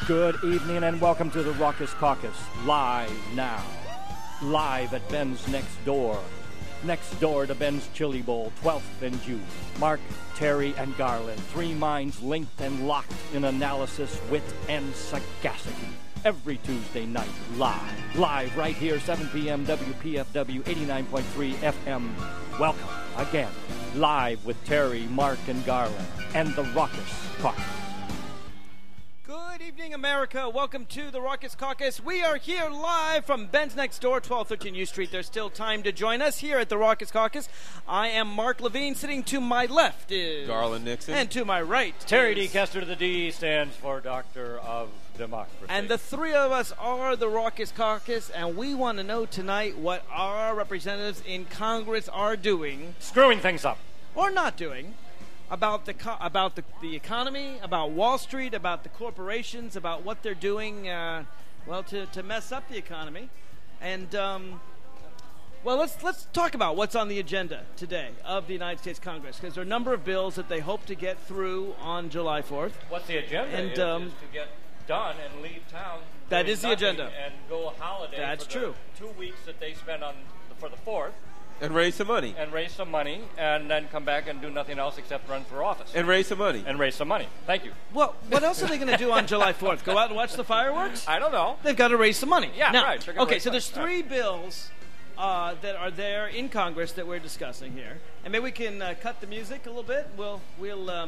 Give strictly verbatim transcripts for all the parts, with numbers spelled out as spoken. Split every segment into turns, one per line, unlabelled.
Good evening and welcome to the Raucous Caucus, live now. Live at Ben's Next Door. Next door to Ben's Chili Bowl, twelfth and June. Mark, Terry, and Garland, three minds linked and locked in analysis, wit, and sagacity. Every Tuesday night, live. Live right here, seven p.m. W P F W eighty-nine point three F M. Welcome again. Live with Terry, Mark, and Garland, and the Raucous Caucus.
Good evening, America. Welcome to the Raucous Caucus. We are here live from Ben's Next Door, twelve thirteen U Street. There's still time to join us here at the Raucous Caucus. I am Mark Levine. Sitting to my left is
Garland Nixon.
And to my right,
Terry
is...
D. Kester. The D stands for Doctor of Democracy.
And the three of us are the Raucous Caucus, and we want to know tonight what our representatives in Congress are doing,
screwing things up,
or not doing, about the co- about the, the economy, about Wall Street, about the corporations, about what they're doing, uh, well, to, to mess up the economy. And, um, well, let's let's talk about what's on the agenda today of the United States Congress, because there are a number of bills that they hope to get through on July fourth.
What's the agenda?
And,
is,
um,
is to get done and leave town.
That is the agenda.
And go holiday.
That's
for
true.
The two weeks that they spend on for the fourth.
And raise some money.
And raise some money, and then come back and do nothing else except run for office.
And raise some money.
And raise some money. Thank you.
Well, what else are they going to do on July fourth? Go out and watch the fireworks?
I don't know.
They've got to raise some money.
Yeah,
now,
right.
Okay, so there's three bills uh, that are there in Congress that we're discussing here. And maybe we can uh, cut the music a little bit. We'll, we'll, um,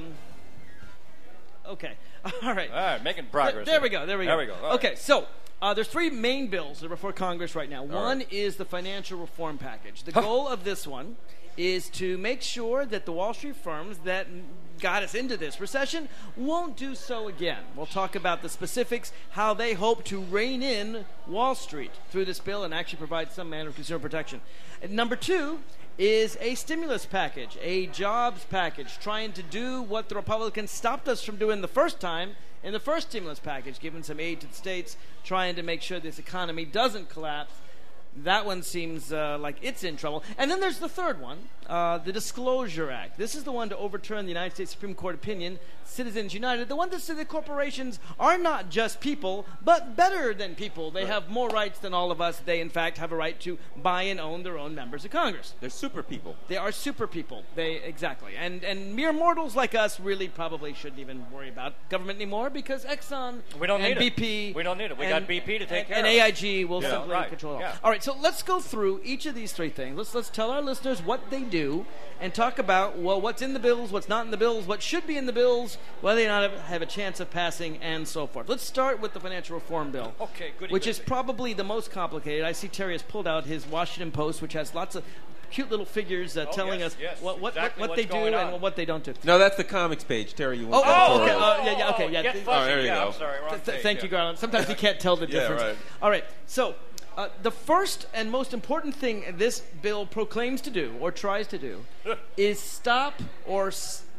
okay. All right.
All right, making progress.
There, there we go, there we go.
There we go. All
okay,
right.
so... Uh, there's three main bills that are before Congress right now.
All
one
right.
is the financial reform package. The goal of this one is to make sure that the Wall Street firms that got us into this recession won't do so again. We'll talk about the specifics, how they hope to rein in Wall Street through this bill and actually provide some manner of consumer protection. And number two is a stimulus package, a jobs package, trying to do what the Republicans stopped us from doing the first time in the first stimulus package, giving some aid to the states, trying to make sure this economy doesn't collapse. That one seems uh, like it's in trouble. And then there's the third one, uh, the Disclosure Act. This is the one to overturn the United States Supreme Court opinion, Citizens United, the one that said that corporations are not just people, but better than people. They
right.
have more rights than all of us. They, in fact, have a right to buy and own their own members of Congress.
They're super people.
They are super people. They exactly. And and mere mortals like us really probably shouldn't even worry about government anymore because Exxon
we don't
and
need
B P...
It. We don't need it. We
and,
got B P to take
and,
care
and
of.
And A I G will
yeah,
simply
right.
control it all.
Yeah.
All right, so let's go through each of these three things. Let's let's tell our listeners what they do and talk about, well, what's in the bills, what's not in the bills, what should be in the bills, whether or not have, have a chance of passing, and so forth. Let's start with the financial reform bill,
okay, goody,
which
goody.
is probably the most complicated. I see Terry has pulled out his Washington Post, which has lots of cute little figures uh,
oh,
telling
yes,
us
yes,
what what,
exactly
what, what they do
on.
and what they don't do.
No, that's the comics page, Terry. You
Oh,
want
oh,
that
okay.
for?
Uh, yeah, yeah, okay, yeah.
Get
Th-
fuzzy.
Oh, there you
yeah,
go.
I'm sorry, wrong
Th-
page,
thank
yeah.
you, Garland. Sometimes you can't tell the
Yeah,
difference.
right.
All right, so uh, the first and most important thing this bill proclaims to do, or tries to do, is stop or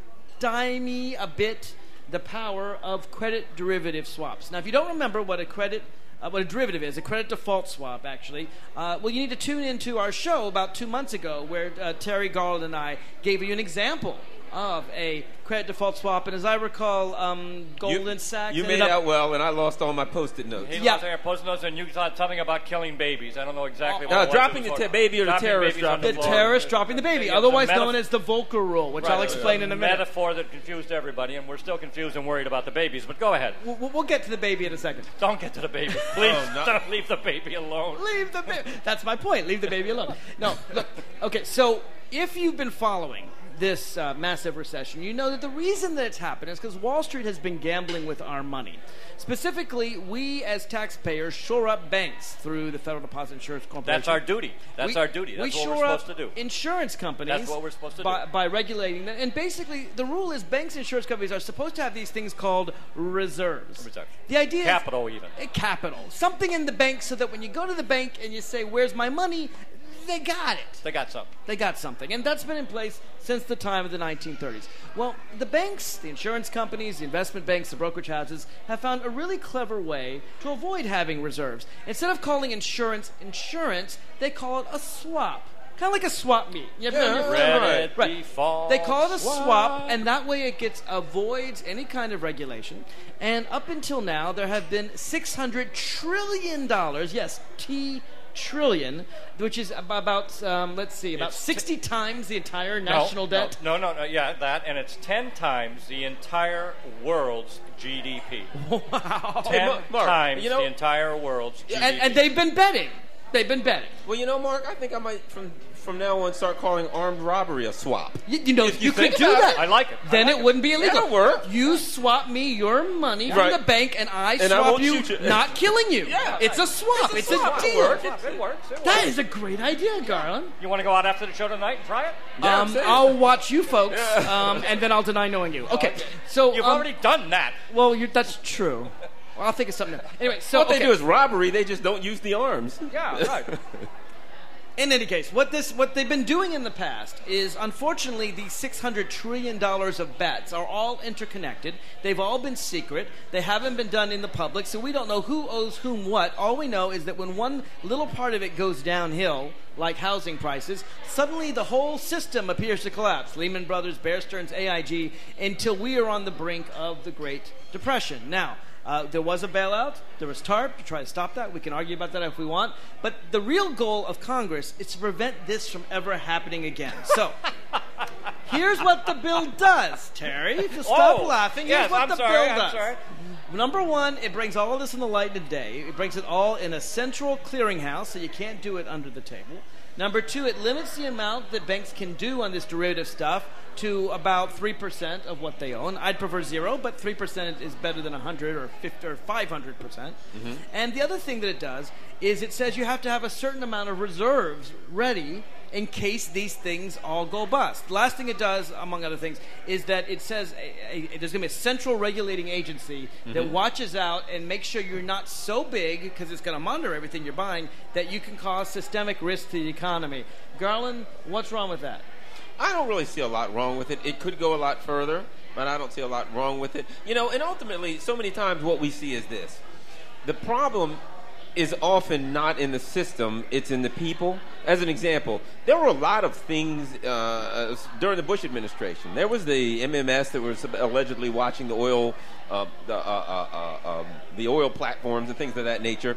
stymie a bit the power of credit derivative swaps. Now, if you don't remember what a credit Uh, what a derivative is, a credit default swap, actually. Uh, well, you need to tune into our show about two months ago where uh, Terry Garland and I gave you an example of a credit default swap. And as I recall, um, Goldman
you,
Sachs...
You made
up,
out well, and I lost all my Post-it notes.
He
Yeah.
lost their post notes, and you thought something about killing babies. I don't know exactly
Oh,
what
no,
it was.
dropping
It was
the
for-
te- baby or the
dropping
terrorist
babies on
dropping
the
floor.
terrorist dropping the baby,
Yeah,
otherwise
it's a
known
metaf-
as the Volcker Rule, which
Right,
I'll
it's a
explain in a minute.
metaphor that confused everybody, and we're still confused and worried about the babies. But go ahead.
We'll, we'll get to the baby in a second.
Don't get to the baby. Please
Oh, no.
don't leave the baby alone.
Leave the baby. That's my point. Leave the baby alone. No, look. Okay, so if you've been following this uh, massive recession, you know that the reason that it's happened is because Wall Street has been gambling with our money. Specifically, we as taxpayers shore up banks through the Federal Deposit Insurance Corporation.
That's our duty. That's
we,
our duty. That's
we
what
shore
we're supposed
up
to do.
Insurance companies.
That's what we're supposed to
by,
do.
by regulating them. And basically, the rule is banks and insurance companies are supposed to have these things called reserves.
Reserves.
The idea
Capital
is
even.
A capital. Something in the bank so that when you go to the bank and you say, "Where's my money?" they got it.
They got something.
They got something. And that's been in place since the time of the nineteen thirties. Well, the banks, the insurance companies, the investment banks, the brokerage houses have found a really clever way to avoid having reserves. Instead of calling insurance insurance, they call it a swap. Kind of like a swap meet. You ever
Yeah,
done your-
Let
Right,
it
right.
be fall.
They call it a swap, and that way it gets avoids any kind of regulation. And up until now, there have been six hundred trillion dollars. Yes, T trillion, which is ab- about um, let's see, about
It's
sixty times the entire
No,
national
no,
debt.
No, no, no, yeah, that, and it's ten times the entire world's G D P.
Wow.
Ten
Ma- Mark,
times
you know-
the entire world's G D P.
And, and they've been betting. They've been betting.
Well, you know, Mark, I think I might from from now on start calling armed robbery a swap.
You, you know,
If
you,
you
could
think
do
about
that.
it.
I like it. I
Then
like
it
it.
wouldn't be illegal.
That'll work.
You swap me your money
Right.
from the bank, and I
And I
swap
won't
you,
shoot you.
not killing you.
Yeah.
It's a swap.
It's
It's
a
a,
swap.
deal.
It'll work.
It works. It works.
That is a great idea, Garland.
You want to go out after the show tonight and try it?
Yeah, I'm
um,
saying.
I'll watch you folks,
Yeah.
um, and then I'll deny knowing you. Okay, so
You've
um,
already done that.
well, you're, that's true. Well, I'll think of something else. Anyway, so
What they
okay.
do is robbery. They just don't use the arms.
Yeah, right.
In any case, what this what they've been doing in the past is, unfortunately, these six hundred trillion dollars of bets are all interconnected. They've all been secret. They haven't been done in the public, so we don't know who owes whom what. All we know is that when one little part of it goes downhill, like housing prices, suddenly the whole system appears to collapse. Lehman Brothers, Bear Stearns, A I G, until we are on the brink of the Great Depression. Now, Uh, there was a bailout. There was TARP to try to stop that. We can argue about that if we want. But the real goal of Congress is to prevent this from ever happening again. So, here's what the bill does, Terry. If you stop
Oh,
laughing, here's
yes,
what
I'm
the
sorry,
bill
I'm
does.
sorry.
Number one, it brings all of this in the light of day. It brings it all in a central clearinghouse, so you can't do it under the table. Number two, it limits the amount that banks can do on this derivative stuff to about three percent of what they own. I'd prefer zero, but three percent is better than one hundred or fifty or five hundred percent. Mm-hmm. And the other thing that it does is it says you have to have a certain amount of reserves ready in case these things all go bust. The last thing it does, among other things, is that it says a, a, there's going to be a central regulating agency mm-hmm. that watches out and makes sure you're not so big, because it's going to monitor everything you're buying, that you can cause systemic risk to the economy. Garland, what's wrong with that?
I don't really see a lot wrong with it. It could go a lot further, but I don't see a lot wrong with it. You know, and ultimately, so many times what we see is this. The problem is often not in the system, it's in the people. As an example, there were a lot of things uh, during the Bush administration. There was the M M S that was allegedly watching the oil, uh, the, uh, uh, uh, um, the oil platforms and things of that nature.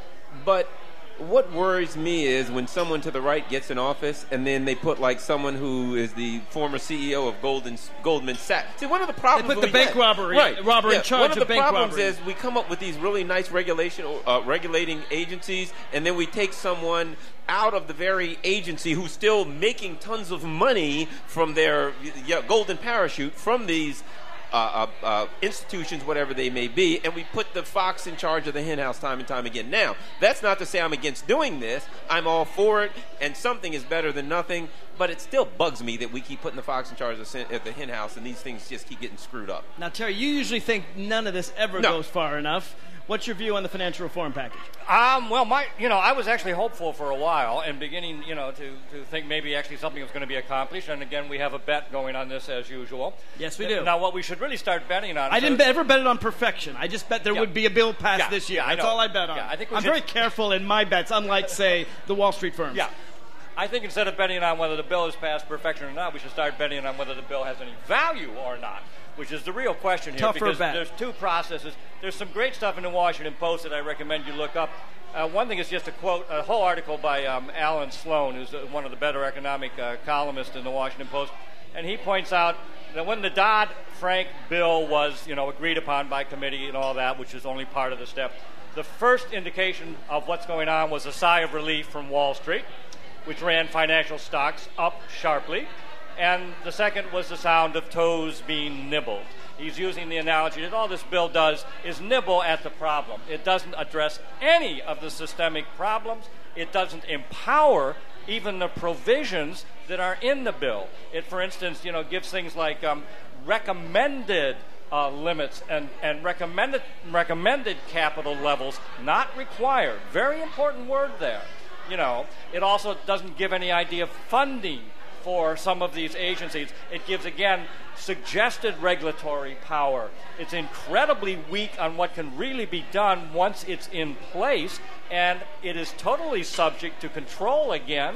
But what worries me is when someone to the right gets in office and then they put like someone who is the former C E O of Golden, Goldman Sachs. See, one of the problems
They put the
we
bank
had-
robbery-
right.
robber in
yeah.
charge
One of
of
the
bank
problems
robbery.
is we come up with these really nice regulation, uh, regulating agencies, and then we take someone out of the very agency who's still making tons of money from their yeah, golden parachute from these Uh, uh, uh, institutions, whatever they may be, and we put the fox in charge of the hen house time and time again. Now, that's not to say I'm against doing this. I'm all for it, and something is better than nothing, but it still bugs me that we keep putting the fox in charge of the, of the hen house, and these things just keep getting screwed up.
Now, Terry, you usually think none of this ever
No.
goes far enough. What's your view on the financial reform package?
Um, well, my, you know, I was actually hopeful for a while and beginning, you know, to, to think maybe actually something was going to be accomplished. And again, we have a bet going on this as usual.
Yes, we do.
Now, what we should really start betting on.
I
so-
didn't ever bet it on perfection. I just bet there
Yeah.
would be a bill passed
Yeah,
this year.
yeah, I
That's
know.
all I bet on.
Yeah, I think we
I'm
should-
very careful in my bets, unlike, say, the Wall Street firms.
Yeah. I think instead of betting on whether the bill is past perfection or not, we should start betting on whether the bill has any value or not, which is the real question here.
Tougher
because
bet.
there's two processes. There's some great stuff in the Washington Post that I recommend you look up. Uh, one thing is just a quote, a whole article by um, Alan Sloan, who's uh, one of the better economic uh, columnists in the Washington Post, and he points out that when the Dodd-Frank bill was, you know, agreed upon by committee and all that, which is only part of the step, the first indication of what's going on was a sigh of relief from Wall Street, which ran financial stocks up sharply. And the second was the sound of toes being nibbled. He's using the analogy that all this bill does is nibble at the problem. It doesn't address any of the systemic problems. It doesn't empower even the provisions that are in the bill. It, for instance, you know, gives things like um, recommended uh, limits and, and recommended, recommended capital levels, not required. Very important word there. You know, it also doesn't give any idea of funding for some of these agencies. It gives, again, suggested regulatory power. It's incredibly weak on what can really be done once it's in place, and it is totally subject to control again,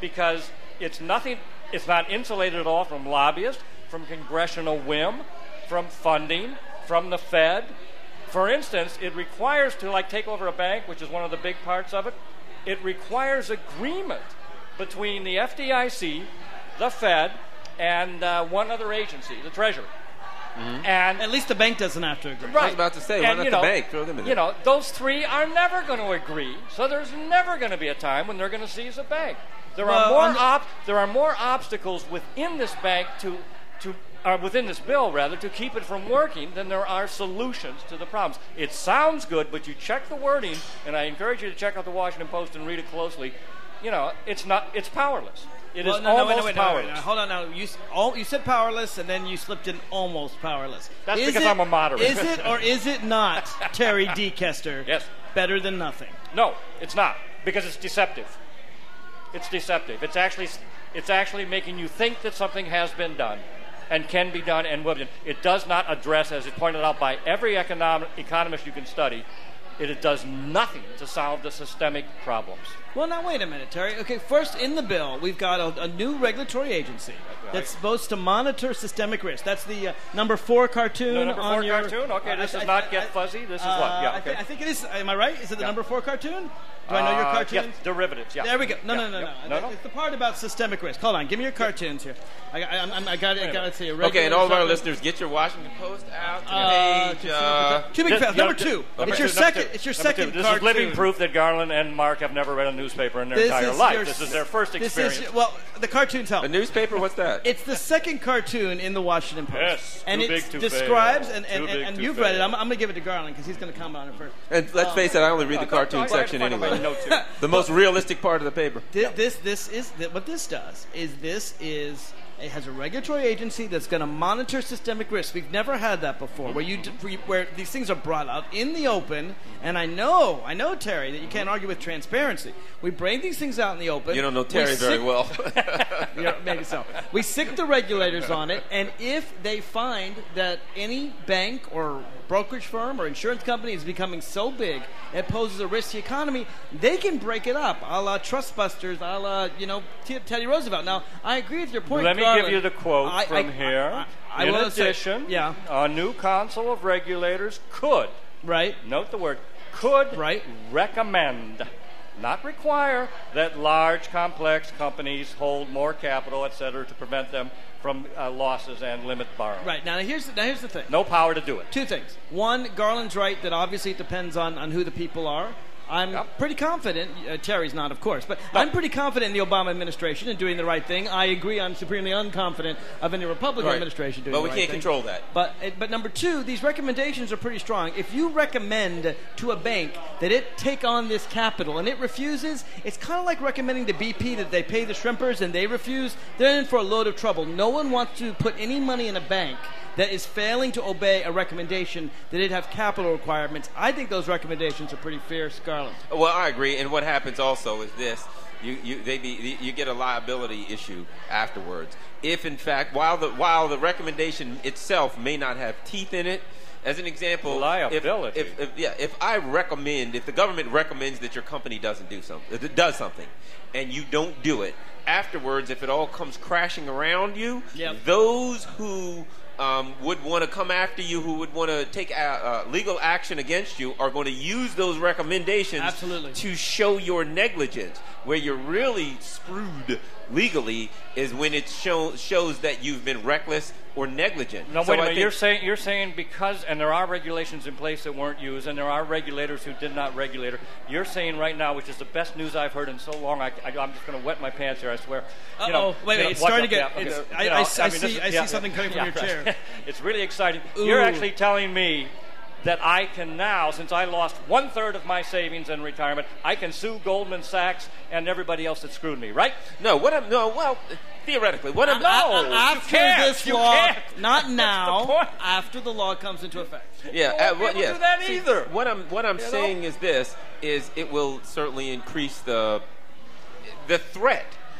because it's nothing, it's not insulated at all from lobbyists, from congressional whim, from funding, from the Fed. For instance, it requires to like take over a bank, which is one of the big parts of it, it requires agreement between the F D I C, the Fed, and uh, one other agency, the Treasury. Mm-hmm. And
at least the bank doesn't have to agree.
Right. I was about to say, why
and,
not
you
the
know,
bank? Throw them in there.
You know, those three are never going to agree, so there's never going to be a time when they're going to seize a bank. There
well,
are more
the-
op- there are more obstacles within this bank to to uh, within this bill rather to keep it from working than there are solutions to the problems. It sounds good, but you check the wording, and I encourage you to check out the Washington Post and read it closely. You know, it's not it's powerless. It
well,
is
no, no,
almost
wait, wait, no,
powerless.
wait, no, hold on now. You, s- all, you said powerless, and then you slipped in almost powerless.
That's
is
because
it,
I'm a moderator.
Is it or is it not, Terry D. Kester?
Yes.
Better than nothing.
No, it's not, because it's deceptive. It's deceptive. It's actually it's actually making you think that something has been done and can be done and will be done. It does not address, as is pointed out by every economic, economist you can study, it, it does nothing to solve the systemic problems.
Well, now wait a minute, Terry. Okay, first in the bill, we've got a, a new regulatory agency that's supposed to monitor systemic risk. That's the uh, number four cartoon
No, number
on
four
your
cartoon? Okay,
uh,
this
I-
does
I-
not
I-
get
I-
fuzzy. This is
uh,
what? Yeah,
I,
okay.
thi- I think it is. Am I right? Is it the
Yeah.
number four cartoon? Do I know your
Uh,
cartoon?
yes, derivatives, yeah.
There we go. No,
Yeah,
no, no,
yeah.
no.
No, no.
It's the part about systemic risk. Hold on. Give me your cartoons here. I, I, I'm- I got to see a
Okay, and all of our
regular
listeners, get your Washington Post out to
Uh,
page. Uh,
Too big
Just-
fast.
yeah,
Number
just-
two.
number
It's
two,
your
number
second.
two.
It's your
Number two.
second
This
cartoon.
is living proof that Garland and Mark have never read a newspaper in their
This
entire
is
life.
your
This is
s-
their first
this
experience.
Is, well, the cartoons help.
a newspaper? What's that?
It's the second cartoon in the Washington Post.
Yes,
and
too
it
big to
describes,
fail.
and,
Too
and,
big
and
to
you've read it.
fail.
I'm, I'm going to give it to Garland because he's going to comment on it first.
And let's face it, I only read the
Uh,
cartoon
go- go ahead,
section
find my
anyway.
notes here.
The most realistic part of the paper.
This, this, this is th- what this does is this is it has a regulatory agency that's going to monitor systemic risk. We've never had that before, where you d- where these things are brought out in the open. And I know, I know, Terry, that you can't argue with transparency. We bring these things out in the open.
You don't know
We
Terry very
sit-
well.
Yeah, maybe so. We sick the regulators on it, and if they find that any bank or brokerage firm or insurance company is becoming so big it poses a risk to the economy, they can break it up, a la Trustbusters, a la, you know, T- Teddy Roosevelt. Now, I agree with your point,
Let me
Garland.
give you the quote
I-
from
I-
here.
I, I, I
In
will say-
addition,
yeah,
a new council of regulators could,
right,
note the word, could
right.
recommend, not require, that large, complex companies hold more capital, et cetera, to prevent them from uh, losses and limit borrowing.
Right, now here's, now here's the thing.
No power to do it.
Two things. One, Garland's right that obviously it depends on, on who the people are. I'm
Yep.
pretty confident, uh, Terry's not, of course, but I'm pretty confident in the Obama administration in doing the right thing. I agree I'm supremely unconfident of any Republican
Right.
administration doing
But
the
we
right
can't
thing.
control that.
But, uh, but number two, these recommendations are pretty strong. If you recommend to a bank that it take on this capital and it refuses, it's kind of like recommending to B P that they pay the shrimpers and they refuse. They're in for a load of trouble. No one wants to put any money in a bank that is failing to obey a recommendation that it have capital requirements. I think those recommendations are pretty fierce, Garland.
Well, I agree. And what happens also is this: you you they be you get a liability issue afterwards. If in fact, while the while the recommendation itself may not have teeth in it, as an example,
Liability.
If, if, if yeah, if I recommend, if the government recommends that your company doesn't do something, if it does something, and you don't do it, afterwards, if it all comes crashing around you,
Yep.
those who Um, would want to come after you, who would want to take uh, uh, legal action against you, are going to use those recommendations
Absolutely.
to show your negligence. Where you're really screwed legally is when it show, shows that you've been reckless or negligent.
No,
So
wait a
I
minute.
think-
You're saying you're saying because, and there are regulations in place that weren't used, and there are regulators who did not regulate. You're saying right now, which is the best news I've heard in so long. I, I, I'm just going to wet my pants here. I swear. You know,
Uh-oh. Wait,
you know,
wait, it's
watch
starting
out,
to get-
yeah, okay.
it's-
You
I-
know,
I s- I
mean,
see-
this is-
I see
yeah,
something
yeah,
coming from
yeah,
your chair.
right. It's really exciting.
Ooh.
You're actually telling me that I can now, since I lost one third of my savings in retirement, I can sue Goldman Sachs and everybody else that screwed me, right?
No, what I'm no. Well, theoretically, what I'm
No,
A-
you
after
can't,
this
you
law,
can't.
not
That's the
now,
point.
after the law comes into effect.
Yeah,
You
uh,
won't be
what,
able to
yes.
do that
See,
either.
What I'm what I'm
You know?
saying is this: is it will certainly increase the the threat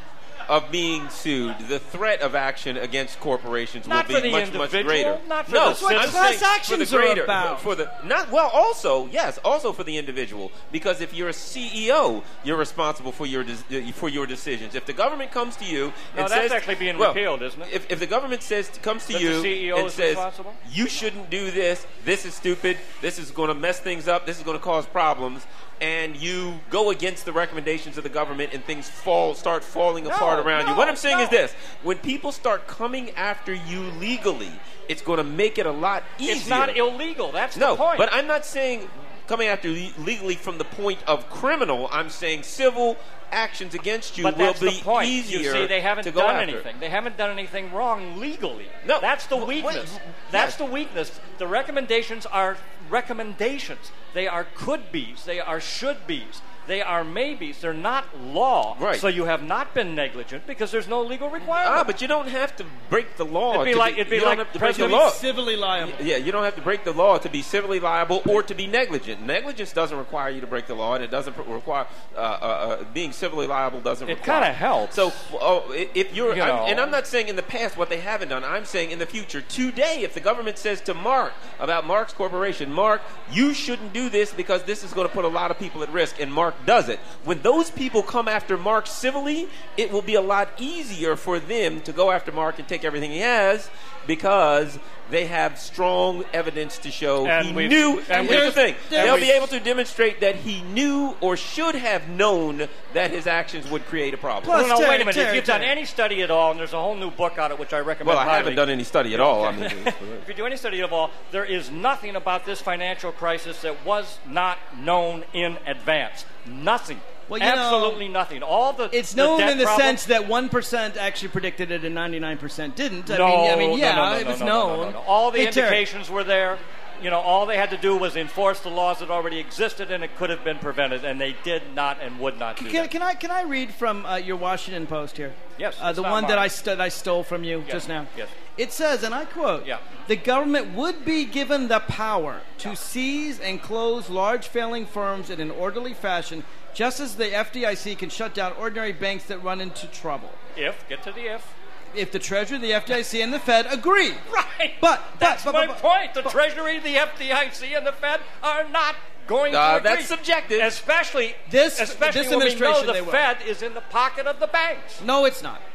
of being sued, the threat of action against corporations
Not
will
for
be
the
much, much
individual,
greater.
not for
no,
the
That's what
I'm
class
saying
actions
for the
are
greater,
about.
For the not well, also yes, also for the individual, because if you're a C E O, you're responsible for your de- for your decisions. If the government comes to you
No,
and
that's
says,
actually being
well,
repealed, isn't it?
If, if the government says comes to
That
you
the C E O
and
is
says
responsible?
you shouldn't do this, this is stupid, this is going to mess things up, this is going to cause problems, and you go against the recommendations of the government and things fall start falling apart around
no,
you. What I'm saying
no.
is this: when people start coming after you legally, it's going to make it a lot easier.
It's not illegal. That's
no,
the point.
but I'm not saying coming after you legally from the point of criminal. I'm saying civil actions against you
But
will
that's
be
the point.
easier.
You see, they haven't
to go
done
after.
anything. They haven't done anything wrong legally.
No.
That's the
Wait,
weakness.
wait,
That's
yes.
the weakness. The recommendations are recommendations. They are could-be's. They are should-be's. They are maybes. They're not law.
Right.
So you have not been negligent because there's no legal requirement.
Ah, but you don't have to break the law.
It'd be
to
like-
be,
it'd be
you don't
like
have to break the
President-
law.
Civilly liable.
Yeah, you don't have to break the law to be civilly liable or to be negligent. Negligence doesn't require you to break the law, and it doesn't pr- require uh, uh, uh, being civilly liable doesn't
It
require.
kinda helps.
So, oh, i- if you're,
You
I'm,
know.
and I'm not saying in the past what they haven't done. I'm saying in the future. Today, if the government says to Mark about Mark's corporation, Mark, you shouldn't do this because this is going to put a lot of people at risk, and Mark does it. When those people come after Mark civilly, it will be a lot easier for them to go after Mark and take everything he has because they have strong evidence to show
And
he
we've-
knew.
and
And here's the
we've-
thing:
there's-
they'll be able to demonstrate that he knew or should have known that his actions would create a problem.
Plus-
no, no,
Terry,
wait a minute.
Terry,
if you've done
Terry.
any study at all, and there's a whole new book out, which I recommend
well, I
highly.
haven't done any study at all. I mean,
If you do any study at all, there is nothing about this financial crisis that was not known in advance. Nothing.
Well, you know,
Absolutely nothing. All the
It's
the
known
debt
in the
problem-
sense that one percent actually predicted it and ninety-nine percent didn't. I
no,
mean, I mean, yeah,
no, no, no,
it was
no, no,
known.
no, no, no. All the
Hey, Terry,
indications were there. You know, all they had to do was enforce the laws that already existed, and it could have been prevented, and they did not and would not do
Can,
that.
can I can I read from uh, your Washington Post here?
Yes,
uh,
it's
the
not
one that
mine.
I st- I stole from you
Yes,
just now.
yes.
It says, and I quote:
Yeah.
"The government would be given the power to seize and close large failing firms in an orderly fashion, just as the F D I C can shut down ordinary banks that run into trouble.
If, get to the if.
If the Treasury, the F D I C, and the Fed agree."
Right.
But
That's
but,
my
but, but,
point. The Treasury, the F D I C, and the Fed are not going
Uh,
to agree.
that's subjective.
Especially
This-
especially
this
when we know
administration,
the
they will.
Fed is in the pocket of the banks.
No, it's not.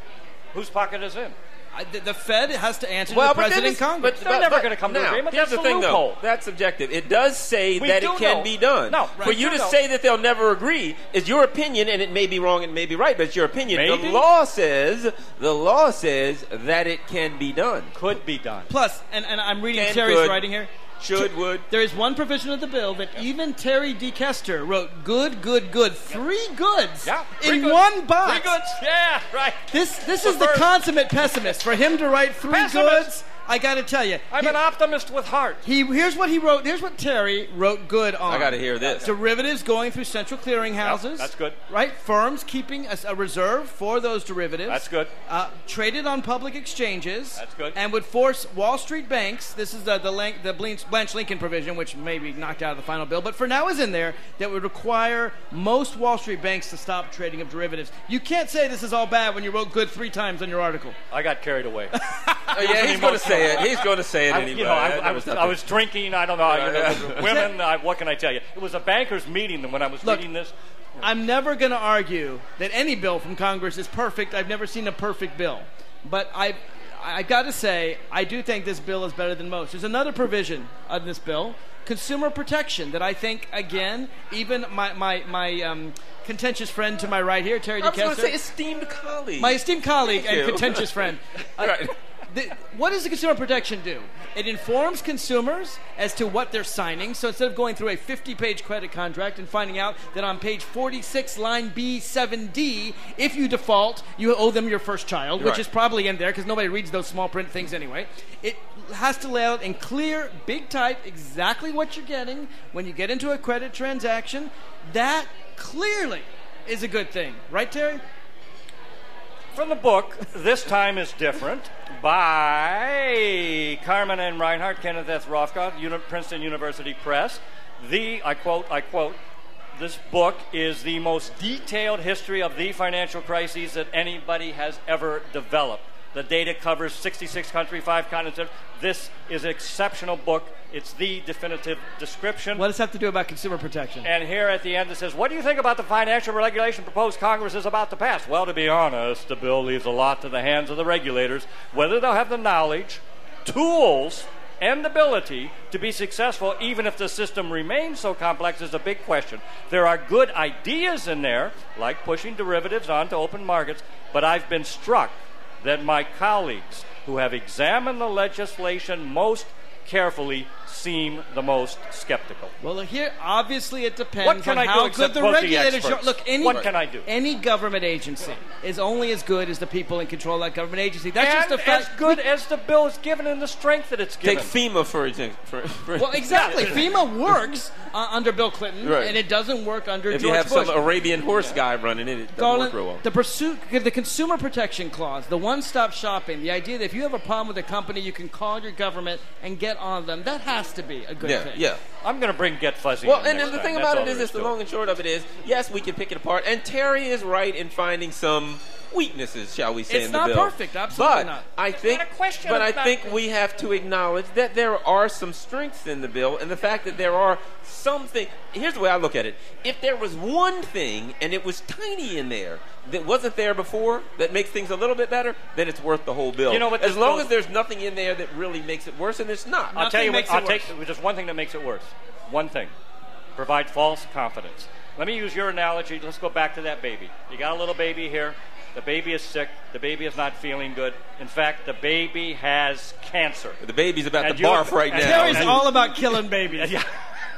Whose pocket is in?
I, the, the Fed has to answer
well,
to the
but then
President
it's-
and Congress.
But,
They're
but-
never
but
gonna come to
now,
agreement.
Here's
That's
the
the
thing,
loophole.
though. That's subjective. It does say
We
that
do
it can
know.
be done.
No,
For
we
you
do
to
know.
say that they'll never agree is your opinion, and it may be wrong and it may be right, but it's your opinion.
Maybe.
The law says the law says that it can be done.
Could be done.
Plus, and, and I'm reading
Can,
Terry's
could,
writing here.
Should, would.
There is one provision of the bill that even Terry D. Kester wrote good, good, good. Three goods
Yeah. three
in
goods.
one box.
Three goods. Yeah, right.
This this
The
is the
first-
consummate pessimist. For him to write three
Pessimist.
goods, I got to tell you.
I'm
he,
an optimist with heart.
he here's what he wrote. Here's what Terry wrote good on.
I got to hear this.
Derivatives going through central clearinghouses.
Yep, that's good.
Right? Firms keeping a, a reserve for those derivatives.
That's good.
Uh, traded on public exchanges.
That's good.
And would force Wall Street banks. This is the the, Lank, the Blanche, Blanche Lincoln provision, which may be knocked out of the final bill, but for now is in there, that would require most Wall Street banks to stop trading of derivatives. You can't say this is all bad when you wrote good three times on your article.
I got carried away.
Oh, yeah, he's going to say it. He's going to say it
I,
anyway.
you know, I,
That
I,
was
was,
nothing.
I was drinking. I don't know. You know,
Yeah.
women. I, what can I tell you? It was a bankers' meeting, and when I was
Look,
reading this,
I'm never going to argue that any bill from Congress is perfect. I've never seen a perfect bill. But I I got to say, I do think this bill is better than most. There's another provision of this bill, consumer protection, that I think, again, even my, my, my um, contentious friend to my right here, Terry
I was going to
DeKester,
say esteemed colleague.
my esteemed colleague
Thank
and
you.
contentious friend. uh,
Right.
the, what does the consumer protection do? It informs consumers as to what they're signing. So instead of going through a fifty-page credit contract and finding out that on page forty-six, line B seven D, if you default, you owe them your first child, which
Right.
is probably in there because nobody reads those small print things anyway. It has to lay out in clear, big type, exactly what you're getting when you get into a credit transaction. That clearly is a good thing. Right, Terry?
from the book, This Time is Different, by Carmen and Reinhardt, Kenneth S. Rothkopf, Uni- Princeton University Press. The, I quote, I quote, This book is the most detailed history of the financial crises that anybody has ever developed. The data covers sixty-six countries, five continents. This is an exceptional book. It's the definitive description.
What does it have to do about consumer protection?
And here at the end it says, what do you think about the financial regulation proposed Congress is about to pass? Well, to be honest, the bill leaves a lot to the hands of the regulators. Whether they'll have the knowledge, tools, and ability to be successful, even if the system remains so complex, is a big question. There are good ideas in there, like pushing derivatives onto open markets, but I've been struck that my colleagues who have examined the legislation most carefully seem the most skeptical.
Well, here, obviously, it depends
What can
on
I do
how
except
good the
quote the
regulators are.
experts?
Look, any,
What can I do?
Any government agency is only as good as the people in control of that government agency. That's
and
just a fact.
as good as the bill is given and the strength that it's given.
Take FEMA, for example. For, for
Well, exactly. FEMA works uh, under Bill Clinton,
Right.
and it doesn't work under
if
George
you have
Bush.
some Arabian horse guy running it, it doesn't
Garland,
work real well.
the pursuit, the consumer protection clause, the one-stop shopping, the idea that if you have a problem with a company, you can call your government and get on them. That has to be a good
Yeah,
thing.
yeah.
I'm going to bring Get Fuzzy
Well,
in
and,
next
and the
time.
thing
That's
about
all
it
there
is, this, the
to it.
long and short of it is, yes, we can pick it apart, and Terry is right in finding some weaknesses, shall we say,
It's
in the
not
bill.
perfect, absolutely
but
not.
I think,
not a question
but I
about
think
it.
we have to acknowledge that there are some strengths in the bill, and the fact that there are something. Here's the way I look at it: if there was one thing, and it was tiny in there, that wasn't there before, that makes things a little bit better, then it's worth the whole bill.
You know what
As
this
long
bill-
as there's nothing in there that really makes it worse, and it's not.
I'll tell you what,
makes
I'll
it
take
worse.
just one thing that makes it worse. One thing. Provide false confidence. Let me use your analogy. Let's go back to that baby. You got a little baby here. The baby is sick. The baby is not feeling good. In fact, the baby has cancer.
The baby's about
And
to
you-
barf right
and
now.
Terry's
And-
all about killing babies.
Yeah.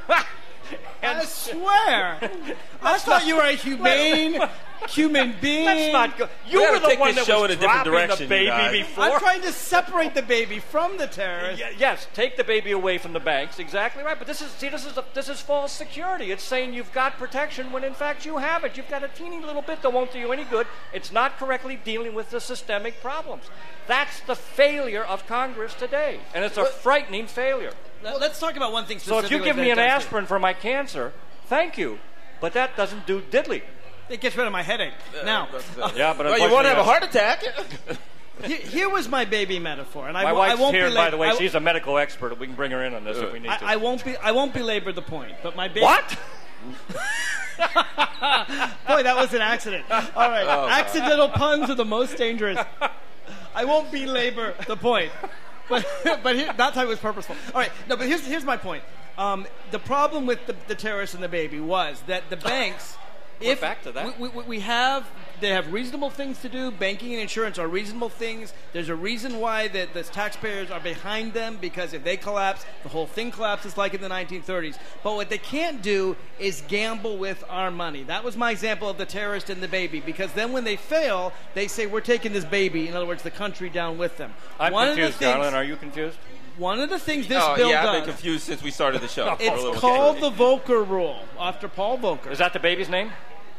I swear. I thought you were a humane human being.
Let's not go. You
We
were
gotta
the
take
one
this
that
show
was
in a different
dropping
direction,
the
you
baby
guys.
before.
I'm trying to separate the baby from the terrorist.
Y- yes, take the baby away from the banks. Exactly right. But this is see, this is a, this is false security. It's saying you've got protection when in fact you haven't. You've got a teeny little bit that won't do you any good. It's not correctly dealing with the systemic problems. That's the failure of Congress today, and it's a frightening failure.
Let- Let's talk about one thing
So
specifically.
if you give
that
me
it
an
does do.
aspirin for my cancer, thank you, but that doesn't do diddly.
It gets rid of my headache. Now,
Yeah, but
Well, you want to have a
unfortunately,
heart attack?
he- here was my baby metaphor, and I,
My
wo- I
wife's
won't
here,
belab-
by the way.
I,
She's a medical expert. We can bring her in on this if we need to.
I, I won't be. I won't belabor the point. But my baby.
What?
Boy, that was an accident. All right,
Oh,
accidental puns are the most dangerous. I won't belabor the point, but but here, that time it was purposeful. All right, no, but here's here's my point. Um, the problem with the, the terrorists and the baby was that the banks.
We're
if
back to that.
We, we, we have, they have reasonable things to do. Banking and insurance are reasonable things. There's a reason why the, the taxpayers are behind them, because if they collapse, the whole thing collapses like in the nineteen thirties. But what they can't do is gamble with our money. That was my example of the terrorist and the baby, because then when they fail, they say, we're taking this baby, in other words, the country down with them.
I'm
One of the
confused,
things-
Garland. Are you confused?
One of the things this
oh,
bill
yeah, I've
does,
been confused since we started the show. We're a little
it's called
confused.
the Volcker Rule, after Paul Volcker.
Is that the baby's name?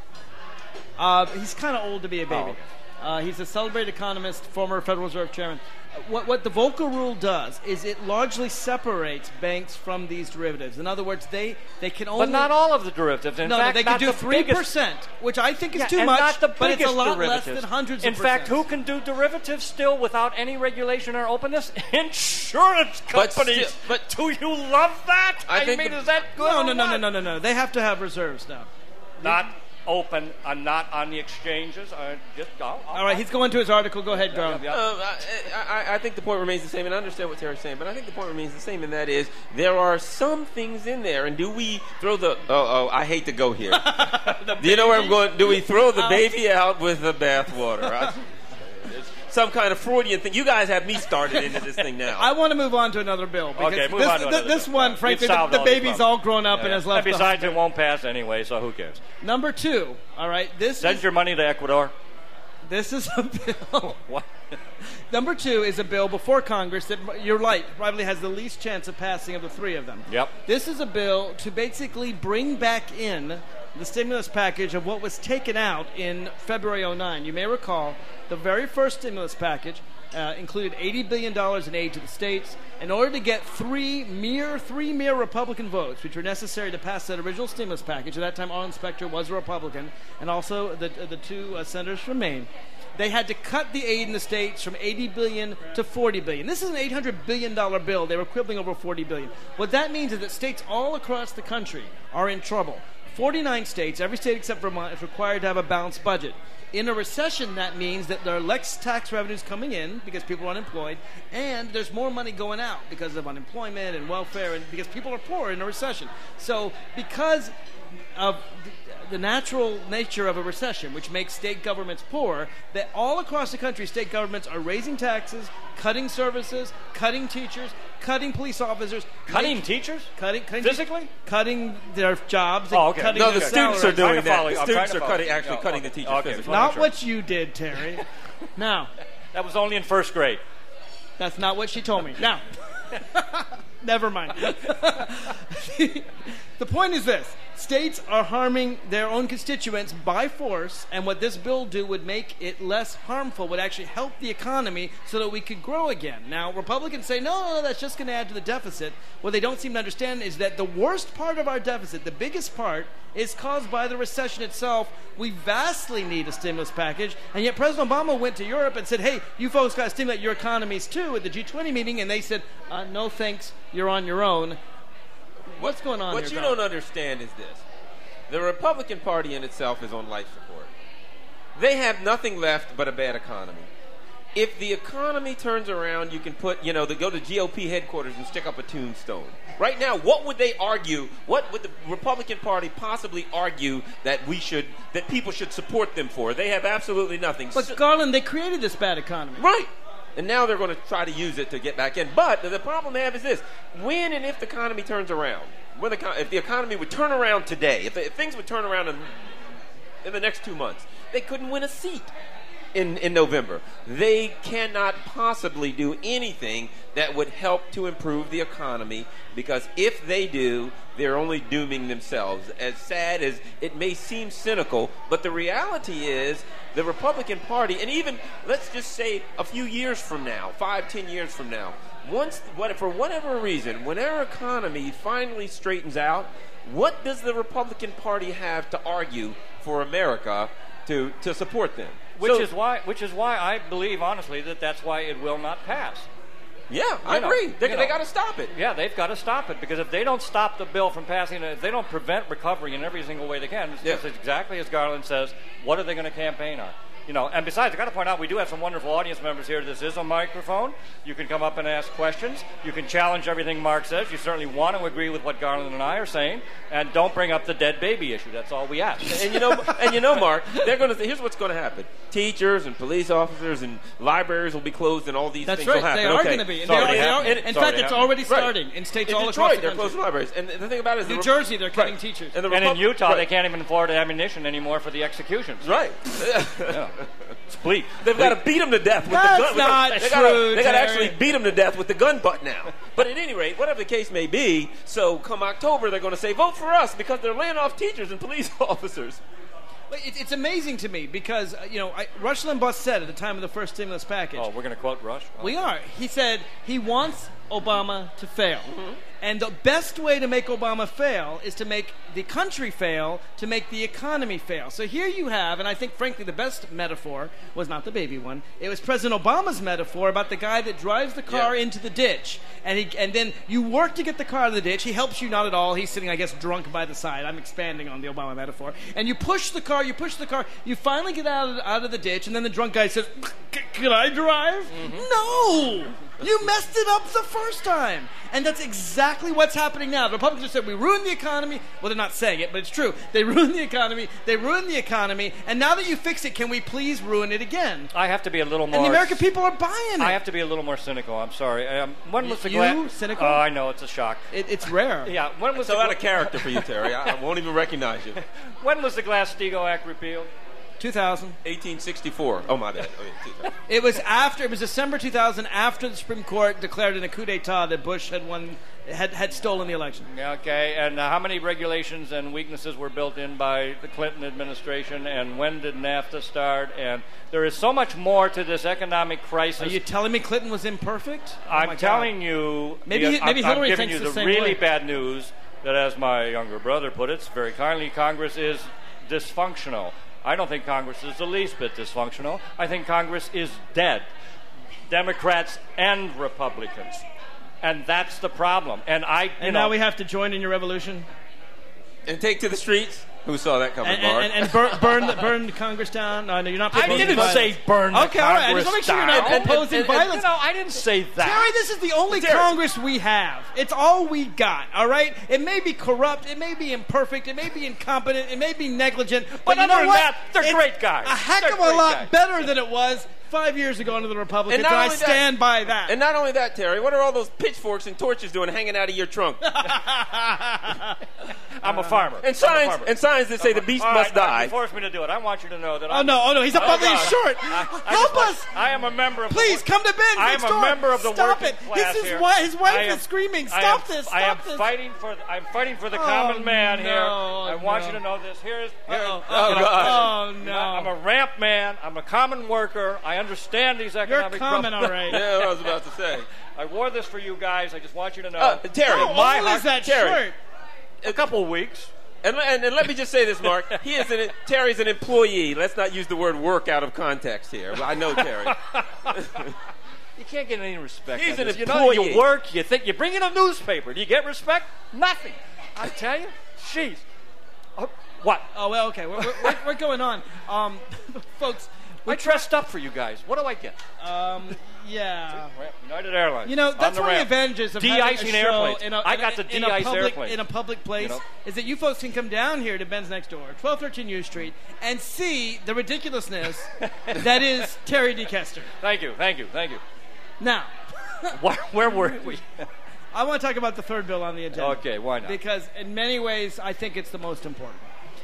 Uh, he's kind of old to be a baby.
Oh, okay.
Uh, he's a celebrated economist, former Federal Reserve chairman. Uh, What, what the Volcker Rule does is it largely separates banks from these derivatives. In other words, they, they can only...
But not all of the derivatives. In
no,
fact,
no, they can
not
do
the
three
biggest-
percent, which I think is
Yeah,
too
and
much,
not the
but it's a
biggest
lot
derivatives.
less than hundreds
In
of
fact,
percent.
who can do derivatives still without any regulation or openness? Insurance
But
companies.
still- but-
do you love that?
I
I,
think
mean,
the-
is that good?
No,
or
no, no, no,
what?
no, no, no. They have to have reserves now.
Not open, uh, not on the exchanges. Uh, just I'll, I'll,
All right, he's going to his article. Go ahead, Garland.
yeah.
Um, I, I, I think the point remains the same, and I understand what Terry's saying, but I think the point remains the same, and that is there are some things in there, and do we throw the... Oh, oh, I hate to go here. Do you know where I'm going? Do we throw the baby out with the bathwater? I- there's some kind of Freudian thing. You guys have me started into this thing now.
I want to move on to another bill. Because
Okay, move
this,
on to
th-
another
this
bill.
one,
We've
frankly, the,
solved
the
all these
baby's
problems.
all grown up and has left
And
the
besides,
hospital.
it won't pass anyway, so who cares?
Number two, all right, this
Send
is,
your money to Ecuador.
this is a bill.
What?
Number two is a bill before Congress that, you're right, probably has the least chance of passing of the three of them.
Yep.
This is a bill to basically bring back in the stimulus package of what was taken out in February oh nine. You may recall the very first stimulus package uh, included eighty billion dollars in aid to the states in order to get three mere three mere Republican votes, which were necessary to pass that original stimulus package. At that time, Arlen Specter was a Republican, and also the the two uh, senators from Maine. They had to cut the aid in the states from eighty billion dollars to forty billion dollars. This is an eight hundred billion dollars bill. They were quibbling over forty billion dollars. What that means is that states all across the country are in trouble. forty-nine states, every state except Vermont, is required to have a balanced budget. In a recession, that means that there are less tax revenues coming in because people are unemployed, and there's more money going out because of unemployment and welfare, and because people are poor in a recession. So because of the natural nature of a recession, which makes state governments poor, that all across the country, state governments are raising taxes, cutting services, cutting teachers, cutting police officers.
Cutting
make,
teachers?
Cutting, cutting
Physically?
Cutting their jobs.
Oh, okay.
Cutting
No,
their
the students are
salaries.
doing
I'm trying to
that.
follow you.
The
I'm
students
trying
are
to
cutting,
follow you.
actually
No,
cutting
okay.
the teachers
Okay.
physically.
Not
Sure.
what you did, Terry. Now,
That was only in first grade.
that's not what she told me. Now, never mind. The point is this. States are harming their own constituents by force, and what this bill do would make it less harmful, would actually help the economy so that we could grow again. Now, Republicans say, no, no, no, that's just going to add to the deficit. What they don't seem to understand is that the worst part of our deficit, the biggest part, is caused by the recession itself. We vastly need a stimulus package, and yet President Obama went to Europe and said, hey, you folks got to stimulate your economies too at the G twenty meeting, and they said, uh, no thanks, you're on your own. What's going on
What
here,
you
Don?
don't understand is this. The Republican Party in itself is on life support. They have nothing left but a bad economy. If the economy turns around, you can put, you know, they go to G O P headquarters and stick up a tombstone. Right now, what would they argue? What would the Republican Party possibly argue that we should, that people should support them for? They have absolutely nothing.
But
So-
Garland, they created this bad economy.
Right. And now they're going to try to use it to get back in. But the problem they have is this. When and if the economy turns around, when the, if the economy would turn around today, if, the, if things would turn around in, in the next two months, they couldn't win a seat in, in November. They cannot possibly do anything that would help to improve the economy, because if they do, they're only dooming themselves. As sad as it may seem cynical, but the reality is the Republican Party, and even, let's just say a few years from now, five, ten years from now, once, what, for whatever reason, when our economy finally straightens out, what does the Republican Party have to argue for America to, to support them?
Which
So-
is why, which is why I believe honestly that that's why it will not pass.
Yeah, I
You know,
agree. They,
you
they
know.
got to stop it.
Yeah, they've got to stop it, because if they don't stop the bill from passing, if they don't prevent recovery in every single way they can, it's
Yeah.
just exactly as Garland says, what are they going to campaign on? You know, and besides, I got to point out, we do have some wonderful audience members here. This is a microphone. You can come up and ask questions. You can challenge everything Mark says. You certainly want to agree with what Garland and I are saying, and don't bring up the dead baby issue. That's all we ask.
And you know, and you know, Mark, they're going to. Here's what's going to happen: teachers and police officers and libraries will be closed, and all these
That's
things
right.
will happen.
They are
okay.
going to be. And
Sorry,
they are-
they
they are-
happen.
in
Sorry,
fact,
they
it's
happen.
already
Right.
starting in states
in
all
Detroit,
across the
they're
country.
closing libraries, and the thing about it is,
New
the
Jersey, they're cutting
right.
teachers.
and, the
And in
Repub-
Utah,
right.
they can't even afford ammunition anymore for the executions.
Right.
Yeah. It's bleak.
They've got to beat them to death with
That's
the gun. with
not
the, they
true,
Gotta, they got to
Terry.
actually beat them to death with the gun butt now. But at any rate, whatever the case may be, so come October, they're going to say, vote for us, because they're laying off teachers and police officers.
Well, it- It's amazing to me because, uh, you know, I, Rush Limbaugh said at the time of the first stimulus package,
Oh, we're going to quote Rush? Oh.
we are. He said he wants Obama to fail.
Mm-hmm.
And the best way to make Obama fail is to make the country fail, to make the economy fail. So here you have, and I think, frankly, the best metaphor was not the baby one. It was President Obama's metaphor about the guy that drives the car
Yeah.
into the ditch. And, he, and then you work to get the car out of the ditch. He helps you not at all. He's sitting, I guess, drunk by the side. I'm expanding on the Obama metaphor. And you push the car, you push the car, you finally get out of, out of the ditch, and then the drunk guy says, can I drive? No! You messed it up the first time. And that's exactly what's happening now. The Republicans have said, we ruined the economy. Well, they're not saying it, but it's true. They ruined the economy. They ruined the economy. And now that you fix it, can we please ruin it again?
I have to be a little more...
And the American people are buying it.
I have to be a little more cynical. I'm sorry. Um, when was the
You?
gla-
Cynical?
Oh, I know. It's a shock.
It, it's rare.
Yeah. When was
So
the
out
gla-
of character for you, Terry. I, I won't even recognize you.
When was the Glass-Steagall Act repealed?
two thousand.
eighteen sixty-four. Oh, my bad. Oh, yeah, two thousand.
It was after. It was December two thousand, after the Supreme Court declared in a coup d'état that Bush had won, had had stolen the election.
Okay, and uh, how many regulations and weaknesses were built in by the Clinton administration, and when did NAFTA start? And there is so much more to this economic crisis.
Are you telling me Clinton was imperfect? Oh
I'm
my
telling
God.
you.
Maybe
the,
he- maybe
I'm,
Hillary
I'm giving
thinks
you
the
the
same
really
way.
bad news that, as my younger brother put it very kindly, Congress is dysfunctional. I don't think Congress is the least bit dysfunctional. I think Congress is dead. Democrats and Republicans. And that's the problem. And I, you
And
know,
now we have to join in your revolution
And take to the streets? Who saw that coming,
and,
Mark?
and, and burn, burn, the, burn the Congress down. No, no, you're not.
I
proposing
didn't
violence.
say burn the
Okay, all right. I just
Congress
want to make sure you're not
down.
And-
proposing
and- and-
violence.
You know, I didn't say that.
Terry, this is the only
Terry.
Congress we have. It's all we got, all right? It may be corrupt, it may be imperfect, it may be incompetent, it may be negligent, but,
But
you
other
know
than
what?
that, they're
It's
great guys.
A heck
They're
of a
great
lot
guys.
better than it was five years ago under the Republicans,
And
and,
not
I
only that-
stand by that.
And not only that, Terry, what are all those pitchforks and torches doing hanging out of your trunk?
I'm a farmer.
And
I'm a
signs
farmer.
and signs that say the beast
All
must
right, Mark,
die.
You forced me to do it. I want you to know that
oh,
I'm...
no, oh, no, he's up
Oh,
on his
God.
short.
I- I
Help
just want-
us.
I am a member of the
Please,
work-
come to Ben's
I am
next
a
door.
member of the
Stop
working
it.
class
This is
here.
why his wife
I am-
is screaming,
I
stop
am-
this,
I
stop
am
this.
fighting for I'm fighting for the
Oh,
common man
no,
here. I want
no.
you to know this. Here's, here's
Uh-oh,
Oh,
you know,
God.
Oh, no.
I'm a ramp man. I'm a common worker. I understand these
You're
economic
common,
problems.
all right.
Yeah, what I was about to say.
I wore this for you guys. I just want you to know.
Uh, Terry,
How
my
old
heart-
is that
Terry.
shirt?
a couple weeks.
And, and, and let me just say this, Mark. He is an Terry's an employee. Let's not use the word work out of context here. I know Terry.
You can't get any respect.
He's
on
an
this. You know,
employee.
you work. You think you bring in a newspaper. Do you get respect? Nothing. I tell you, jeez. Oh, what?
Oh, well, okay. We're, we're, we're going on. Um, folks,
I dressed up for you guys. What do I get?
um, yeah.
United Airlines.
You know, that's
on
one
the
of the
ramp.
advantages of
De-icing
having a show
airplanes.
in a,
I
in
got
a,
to
in a
de-ice
public,
airplanes.
in a public place,
You know?
is that you folks can come down here to Ben's Next Door, twelve thirteen U Street, and see the ridiculousness that is Terry D. Kester.
Thank you, thank you, thank you.
Now,
Where, where were we?
I want to talk about the third bill on the agenda.
Okay, why not?
Because in many ways, I think it's the most important.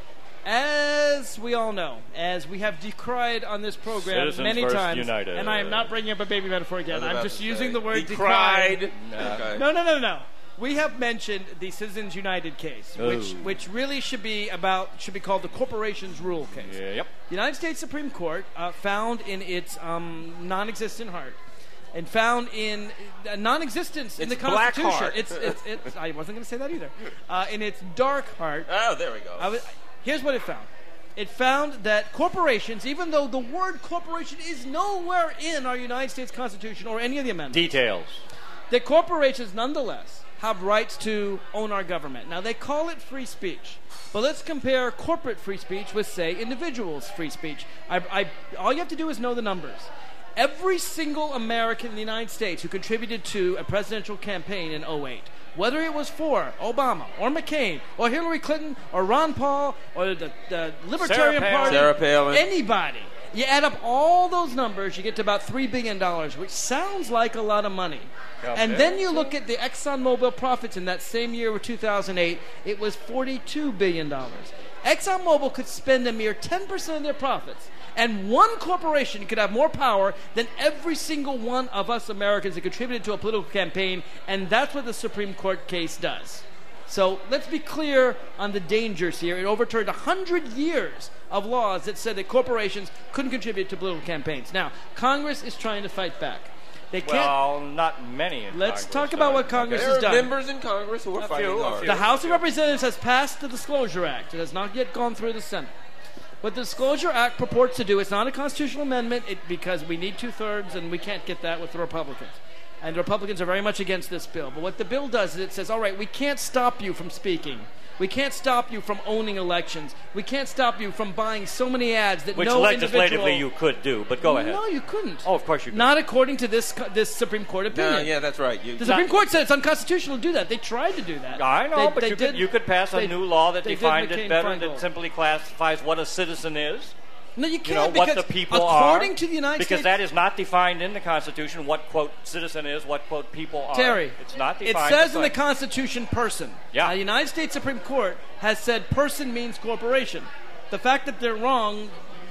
As we all know, as we have decried on this program
Citizens
many
First
times,
United.
and I am not bringing up a baby metaphor again.
I was
I'm
about
just
to
using
say.
the word
He
decried.
cried. Okay.
No, no, no, no. We have mentioned the Citizens United case, which
Oh.
which really should be about should be called the Corporations Rule case.
Yeah, yep.
The United States Supreme Court uh, found in its um, non-existent heart, and found in uh, non-existence in
Its
the
black
Constitution.
heart.
It's, it's, it's, I wasn't going to say that either. Uh, in its dark heart,
Oh, there we go.
I was, here's what it found. It found that corporations, even though the word corporation is nowhere in our United States Constitution or any of the amendments,
Details.
that corporations nonetheless have rights to own our government. Now, they call it free speech, but let's compare corporate free speech with, say, individuals' free speech. I, I, all you have to do is know the numbers. Every single American in the United States who contributed to a presidential campaign in oh eight, whether it was for Obama or McCain or Hillary Clinton or Ron Paul or the, the Libertarian
Sarah Palin.
Party,
Sarah Palin.
anybody, you add up all those numbers, you get to about three billion dollars, which sounds like a lot of money.
Yeah,
and
yeah.
then you look at the ExxonMobil profits in that same year of two thousand eight, it was forty-two billion dollars. ExxonMobil could spend a mere ten percent of their profits, and one corporation could have more power than every single one of us Americans that contributed to a political campaign, and that's what the Supreme Court case does. So let's be clear on the dangers here. It overturned one hundred years of laws that said that corporations couldn't contribute to political campaigns. Now, Congress is trying to fight back. They can't.
Well, not many. In
Let's
Congress,
talk about
uh,
what Congress
okay.
There
has
are
done.
members in Congress who are
A
fighting
few, a
hard.
few.
The House of Representatives has passed the Disclosure Act. It has not yet gone through the Senate. What the Disclosure Act purports to do, it's not a constitutional amendment it, because we need two-thirds and we can't get that with the Republicans. And the Republicans are very much against this bill. But what the bill does is it says, all right, we can't stop you from speaking. We can't stop you from owning elections. We can't stop you from buying so many ads that
Which
no
legislatively
individual...
you could do, but go ahead.
No, you couldn't.
Oh, of course you could.
Not according to this co- this Supreme Court opinion.
No, yeah, that's right. You,
The Supreme Court said it's unconstitutional to do that. They tried to do that.
I know,
They-
but
they
you,
did-
could, you could pass a
they-
new law that
they did
defined it better,
McCain-Feingold.
that simply classifies what a citizen is.
No, you
You
can't
know, what
because
the people are.
according to the United
because
States...
that is not defined in the Constitution, what, quote, citizen is, what, quote, people are.
Terry,
It's not
it
defined.
says in the
defined.
Constitution person.
Yeah.
Now, the United States Supreme Court has said person means corporation. The fact that they're wrong,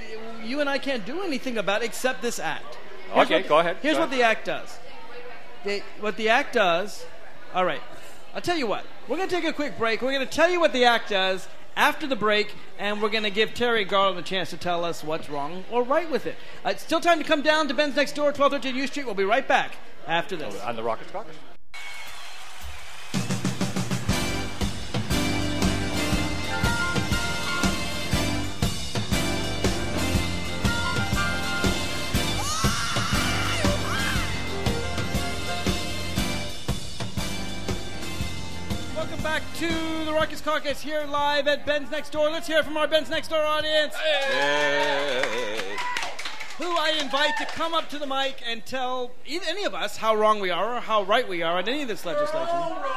you and I can't do anything about except this act.
Okay,
what the,
go ahead.
Here's
Go
what
ahead.
the act does. They, what the act does, all right, I'll tell you what. We're going to take a quick break. We're going to tell you what the act does after the break, and we're going to give Terry Garland a chance to tell us what's wrong or right with it. Uh, it's still time to come down to Ben's Next Door, twelve thirteen U Street. We'll be right back after this.
On the Rockets Caucus.
Welcome back to the Rockets Caucus here live at Ben's Next Door. Let's hear from our Ben's Next Door audience, who I invite to come up to the mic and tell either, any of us how wrong we are or how right we are on any of this legislation.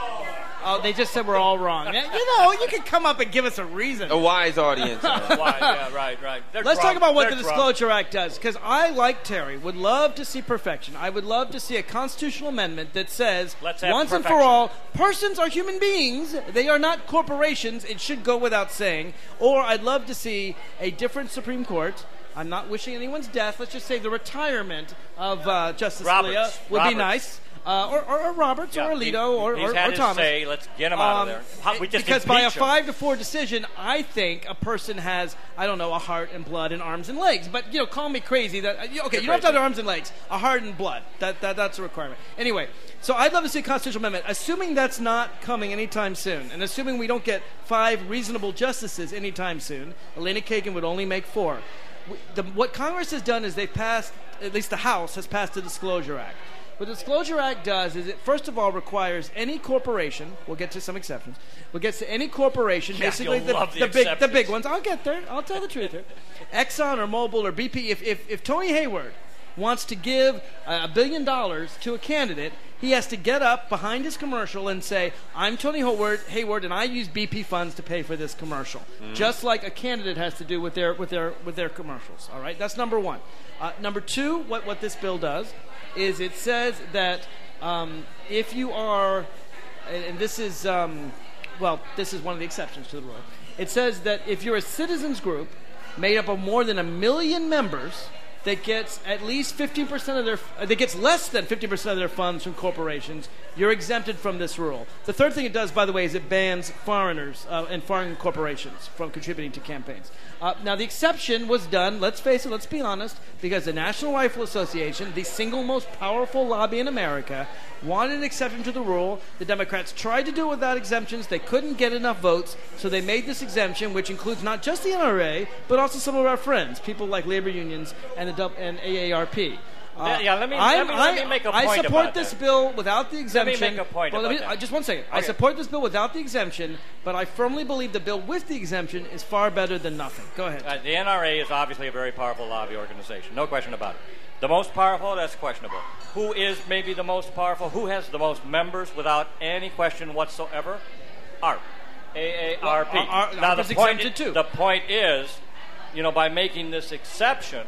Oh, they just said we're all wrong. Yeah, you know, you can come up and give us a reason.
A wise audience.
Why? Yeah, right, right. They're
Let's
drunk.
talk about what
They're
the
drunk.
Disclosure Act does, because I, like Terry, would love to see perfection. I would love to see a constitutional amendment that says,
Let's have
once and
perfection.
for all, persons are human beings. They are not corporations. It should go without saying. Or I'd love to see a different Supreme Court. I'm not wishing anyone's death. Let's just say the retirement of uh, Justice
Roberts.
Scalia would
Roberts.
be nice. Uh, or, or, or Roberts,
Yeah,
or
he-
Alito, or,
he's
or,
had
or
his
Thomas.
say. Let's get him out
Um,
of there. How- we just
because by a
impeach him.
five to four decision, I think a person has, I don't know, a heart and blood and arms and legs. But, you know, call me crazy. That uh, you- Okay, you don't have to have arms and legs. A heart and blood. That, that That's a requirement. Anyway, so I'd love to see a constitutional amendment. Assuming that's not coming anytime soon, and assuming we don't get five reasonable justices anytime soon, Elena Kagan would only make four. We- The, what Congress has done is they've passed, at least the House has passed the Disclosure Act. What the Disclosure Act does is it, first of all, requires any corporation, we'll get to some exceptions, we'll get to any corporation,
Yeah,
basically
you'll
the,
love the
the, big, the
exceptions.
big ones. I'll get there. I'll tell the truth here. Exxon or Mobil or B P, if, if, if Tony Hayward wants to give a billion dollars to a candidate, he has to get up behind his commercial and say, I'm Tony Hayward, Hayward and I use B P funds to pay for this commercial.
Mm-hmm.
Just like a candidate has to do with their, with their, with their commercials. All right? That's number one. Uh, number two, what, what this bill does is it says that um, if you are, and, and this is, um, well, this is one of the exceptions to the rule. It says that if you're a citizens group made up of more than a million members that gets at least fifteen percent of their, uh, that gets less than fifty percent of their funds from corporations, you're exempted from this rule. The third thing it does, by the way, is it bans foreigners uh, and foreign corporations from contributing to campaigns. Uh, now, the exception was done, let's face it, let's be honest, because the National Rifle Association, the single most powerful lobby in America, wanted an exception to the rule. The Democrats tried to do it without exemptions. They couldn't get enough votes, so they made this exemption, which includes not just the N R A, but also some of our friends, people like labor unions and, the, W- and A A R P. Uh,
Yeah, let me-
I'm-
let me- let
I-
me make a
I
point
support
about
this
that.
bill without the exemption.
make a point
well, let
about
me,
that.
uh, just one second. I
Okay.
support this bill without the exemption, but I firmly believe the bill with the exemption is far better than nothing. Go ahead.
Uh, the N R A is obviously a very powerful lobby organization. No question about it. The most powerful, that's questionable. Who is maybe the most powerful? Who has the most members without any question whatsoever? A R P. A A R P.
Well, A R-
now,
A R P
the
is
point,
exempted too.
the point is, you know, by making this exception,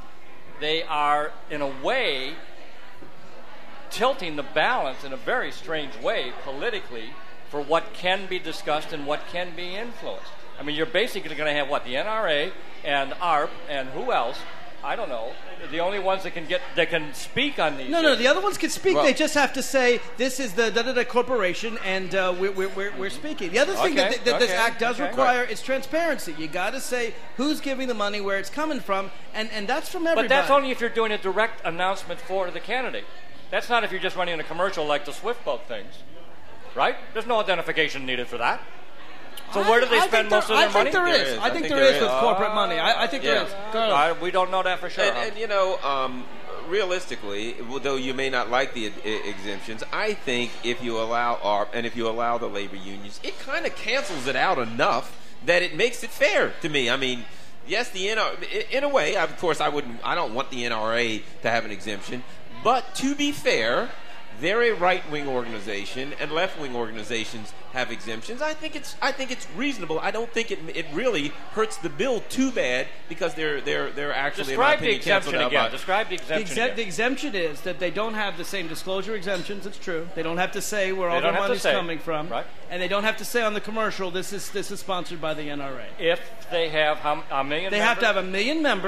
they are, in a way, tilting the balance in a very strange way politically for what can be discussed and what can be influenced. I mean, you're basically going to have, what, the N R A and A R P and who else? I don't know. The only ones that can get that can speak on these.
No, no, the other ones can speak.
Well-
they just have to say, this is the da-da-da corporation, and uh, we're, we're, we're, we're speaking. The other thing
Okay,
that, that this
okay,
act does
okay.
require is transparency. You got to say who's giving the money, where it's coming from, and, and that's from everybody.
But that's only if you're doing a direct announcement for the candidate. That's not if you're just running a commercial like the Swift boat things, right? There's no identification needed for that. So where do they
I- I
spend
think
most
there-
of their
I
money?
think there
There
is.
is.
I think there is with corporate money. I, I think there
Yeah.
is. Carlos.
I, we don't know that for sure.
And,
huh?
and you know, um, realistically, though you may not like the e- exemptions, I think if you allow A R P and if you allow the labor unions, it kind of cancels it out enough that it makes it fair to me. I mean, yes, the N R A, in a way, of course, I wouldn't. I don't want the N R A to have an exemption, but to be fair, they're a right-wing organization, and left-wing organizations have exemptions. I think it's I think it's reasonable. I don't think it it really hurts the bill too bad because they're they're they're actually in my
Describe the
opinion, canceled
exemption
out
again.
by-
Describe the
The,
exemption
exemp- the
again.
exemption is that they don't have the same disclosure exemptions. It's true. They don't have to say where
They
all
don't
their
have to
money's
say,
coming from,
right.
and they don't have to say on the commercial this is this is sponsored by the N R A.
If they have how, a million
They have to
members?
have a million members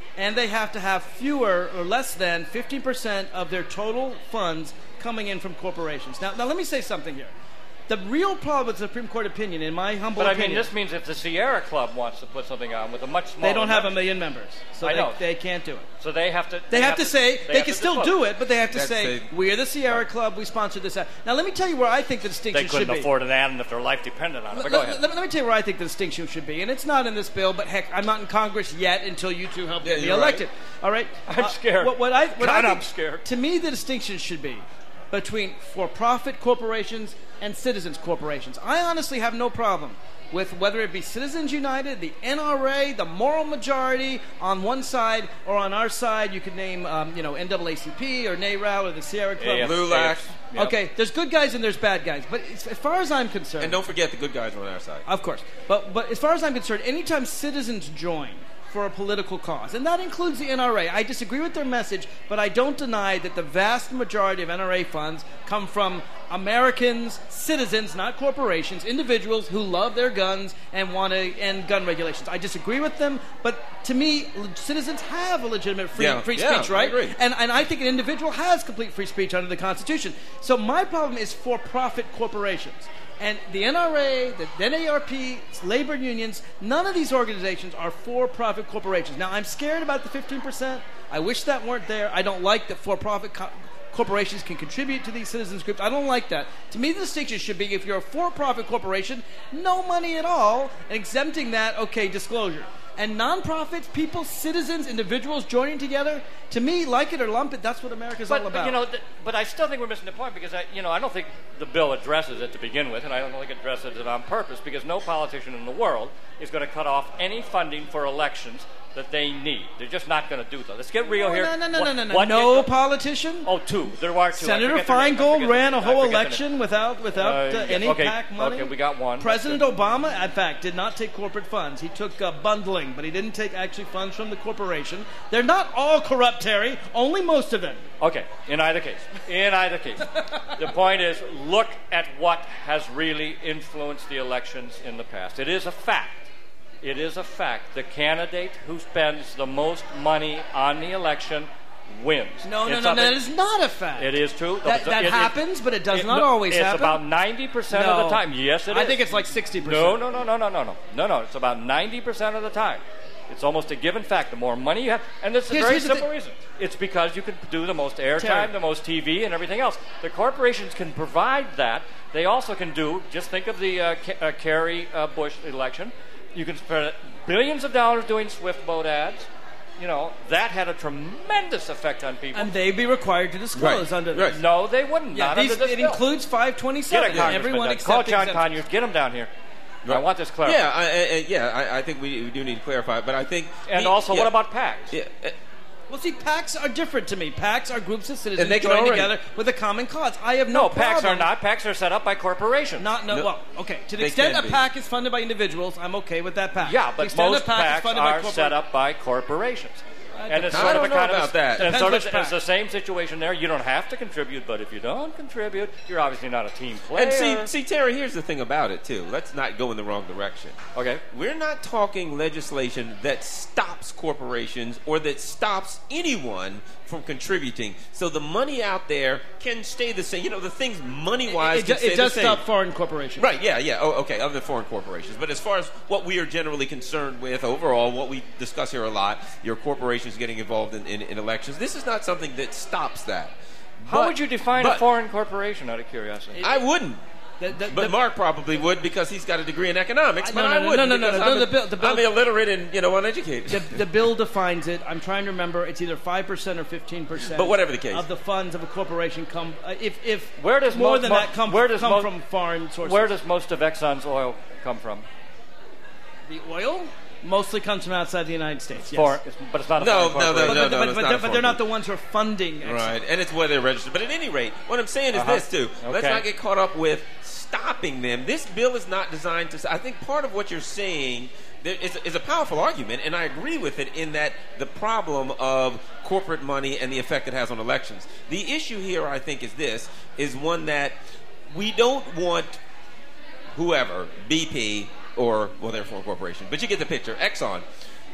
and they have to have fewer or less than fifteen percent of their total funds coming in from corporations. Now, now let me say something here. The real problem with the Supreme Court opinion, in my humble
But I
opinion...
mean, this means if the Sierra Club wants to put something on with a much smaller...
They don't have a
membership,
million members, so
I
they,
know.
they can't do it.
So they have to...
They, have, to say, they,
they have
can
to
still
disclose.
do it, but they have to
That's
say,
a-
we're the Sierra Club, we sponsored this. Now, let me tell you where I think the distinction
They
should
couldn't
be.
afford an ad if their life depended on it. But
Let,
go ahead.
let- let me tell you where I think the distinction should be, and it's not in this bill, but heck, I'm not in Congress yet until you two help
Yeah,
get me
you're
elected.
right.
All right?
I'm
Uh,
scared.
What, what I, what
God,
I think,
I'm scared.
To me, the distinction should be between for-profit corporations and citizens corporations. I honestly have no problem with whether it be Citizens United, the N R A, the moral majority on one side, or on our side, you could name, um, you know, N double A C P or NARAL or the Sierra Club.
A F,
Blue
A
Lax.
F, yep.
Okay, there's good guys and there's bad guys, but as as far as I'm concerned,
And don't forget the good guys are on our side.
of course, but but as far as I'm concerned, anytime citizens join for a political cause, and that includes the N R A, I disagree with their message, but I don't deny that the vast majority of N R A funds come from Americans, citizens, not corporations, individuals who love their guns and want to end gun regulations. I disagree with them, but to me, le- citizens have a legitimate free,
Yeah,
free
yeah,
speech,
I
right?
agree.
And, and I think an individual has complete free speech under the Constitution. So my problem is for-profit corporations. And the N R A, the N A R P, labor unions, none of these organizations are for-profit corporations. Now, I'm scared about the fifteen percent. I wish that weren't there. I don't like that for-profit co- corporations can contribute to these citizens groups. I don't like that. To me, the distinction should be if you're a for-profit corporation, no money at all, and exempting that, okay, disclosure. And nonprofits, people, citizens, individuals joining together, to me, like it or lump it, that's what America's
But,
all about.
but you know, th- but I still think we're missing the point because I, you know, I don't think the bill addresses it to begin with, and I don't think it addresses it on purpose because no politician in the world is going to cut off any funding for elections that they need. They're just not going to do that. Let's get real
no,
here.
no, no, no,
What-
no, no, no.
what
No
is the-
politician?
Oh, two. There are two. I
Senator
forget their name. I
Feingold
forget the-
ran a
I
whole
forget the name.
election without without uh,
Uh,
any
okay,
PAC money.
okay, we got one.
President
That's
Obama, in fact, did not take corporate funds. He took uh, bundling, but he didn't take actually funds from the corporation. They're not all corrupt, Terry. Only most of them.
Okay, in either case. In either case. The point is, look at what has really influenced the elections in the past. It is a fact. It is a fact. The candidate who spends the most money on the election wins.
No, no,
It's
no, no,
something-
that is not a fact.
It is true.
That,
It-
that
it-
happens, but it does
it-
not
no,
always
it's
happen.
about ninety percent
No.
of the time. Yes, it is.
I think it's like sixty percent.
No, no, no, no, no, no, no. No, no. It's about ninety percent of the time. It's almost a given fact. The more money you have, and this is a
Here's-
very
here's the
simple
thing.
reason. It's because you can do the most airtime,
Terry.
the most T V, and everything else. The corporations can provide that. They also can do, just think of the uh, K- uh, Kerry uh, Bush election. You can spend billions of dollars doing Swift boat ads. You know, that had a tremendous effect on people.
And they'd be required to disclose
Right,
under
right.
this.
no, they wouldn't.
Yeah,
not
these,
under this
it
bill.
includes five
Get a
twenty-seven.
congressman
Everyone
done.
except
Call John
exemptions.
Conyers. Get him down here. I want this clarified.
Yeah, I, I, I- yeah. I, I think we, we do need to clarify, but I think.
And
the-
also,
yeah,
what about PACs?
Yeah, uh,
Well, see, PACs are different to me. PACs are groups of citizens
And they can
joined
already-
together with a common cause. I have no,
No, PACs
problem.
are not. PACs are set up by corporations.
Not no,
No.
well, okay. To the
They
extent
can
a
be.
PAC is funded by individuals, I'm okay with that PAC.
Yeah,
To the
but
extent
most
a PAC is
PACs
funded by
are
corpora-
set up by corporations. And it's
I
sort
don't
of a
know
kind
about
of
that.
And
Depends
sort
which
of,
PAC.
it's the same situation there. You don't have to contribute, but if you don't contribute, you're obviously not a team player.
and see, see, Terry. Here's the thing about it too. Let's not go in the wrong direction.
Okay.
We're not talking legislation that stops corporations or that stops anyone from contributing. So the money out there can stay the same. You know, the things money-wise
It,
can
it,
stay
it does
the same.
stop foreign corporations.
Right, yeah, yeah. Oh, okay, other than foreign corporations. But as far as what we are generally concerned with overall, what we discuss here a lot, your corporations getting involved in, in, in elections, this is not something that stops that.
How
But-
would you define
but
a foreign corporation, out of curiosity?
I wouldn't.
The- the-
But
the-
Mark probably would because he's got a degree in economics,
I-
but
no, no,
I
no,
wouldn't
no, no, no,
because
no,
I'm,
the bill- the bill-
I'm illiterate and, you know, uneducated.
the, the bill defines it. I'm trying to remember. It's either five percent or fifteen percent.
But whatever the case.
of the funds of a corporation come. Uh, if if
Where does
more
mo-
than
mo-
that come,
where does
come
mo-
from foreign sources?
Where does most of Exxon's oil come from?
the oil mostly comes from outside the United States? Yes.
For, but it's not a
No,
foreign
no, no,
but,
corporation.
no,
but, but,
it's
but,
not
they're,
a
but they're not
foreign
the ones who are funding. Exxon.
Right, and it's where they're registered. But at any rate, what I'm saying is
Uh-huh.
this, too. Let's
Okay.
not get caught up with stopping them. This bill is not designed to... I think part of what you're saying there is, is a powerful argument, and I agree with it in that the problem of corporate money and the effect it has on elections. The issue here, I think, is this, is one that we don't want whoever, B P, or, well, they're a foreign corporation, but you get the picture, Exxon.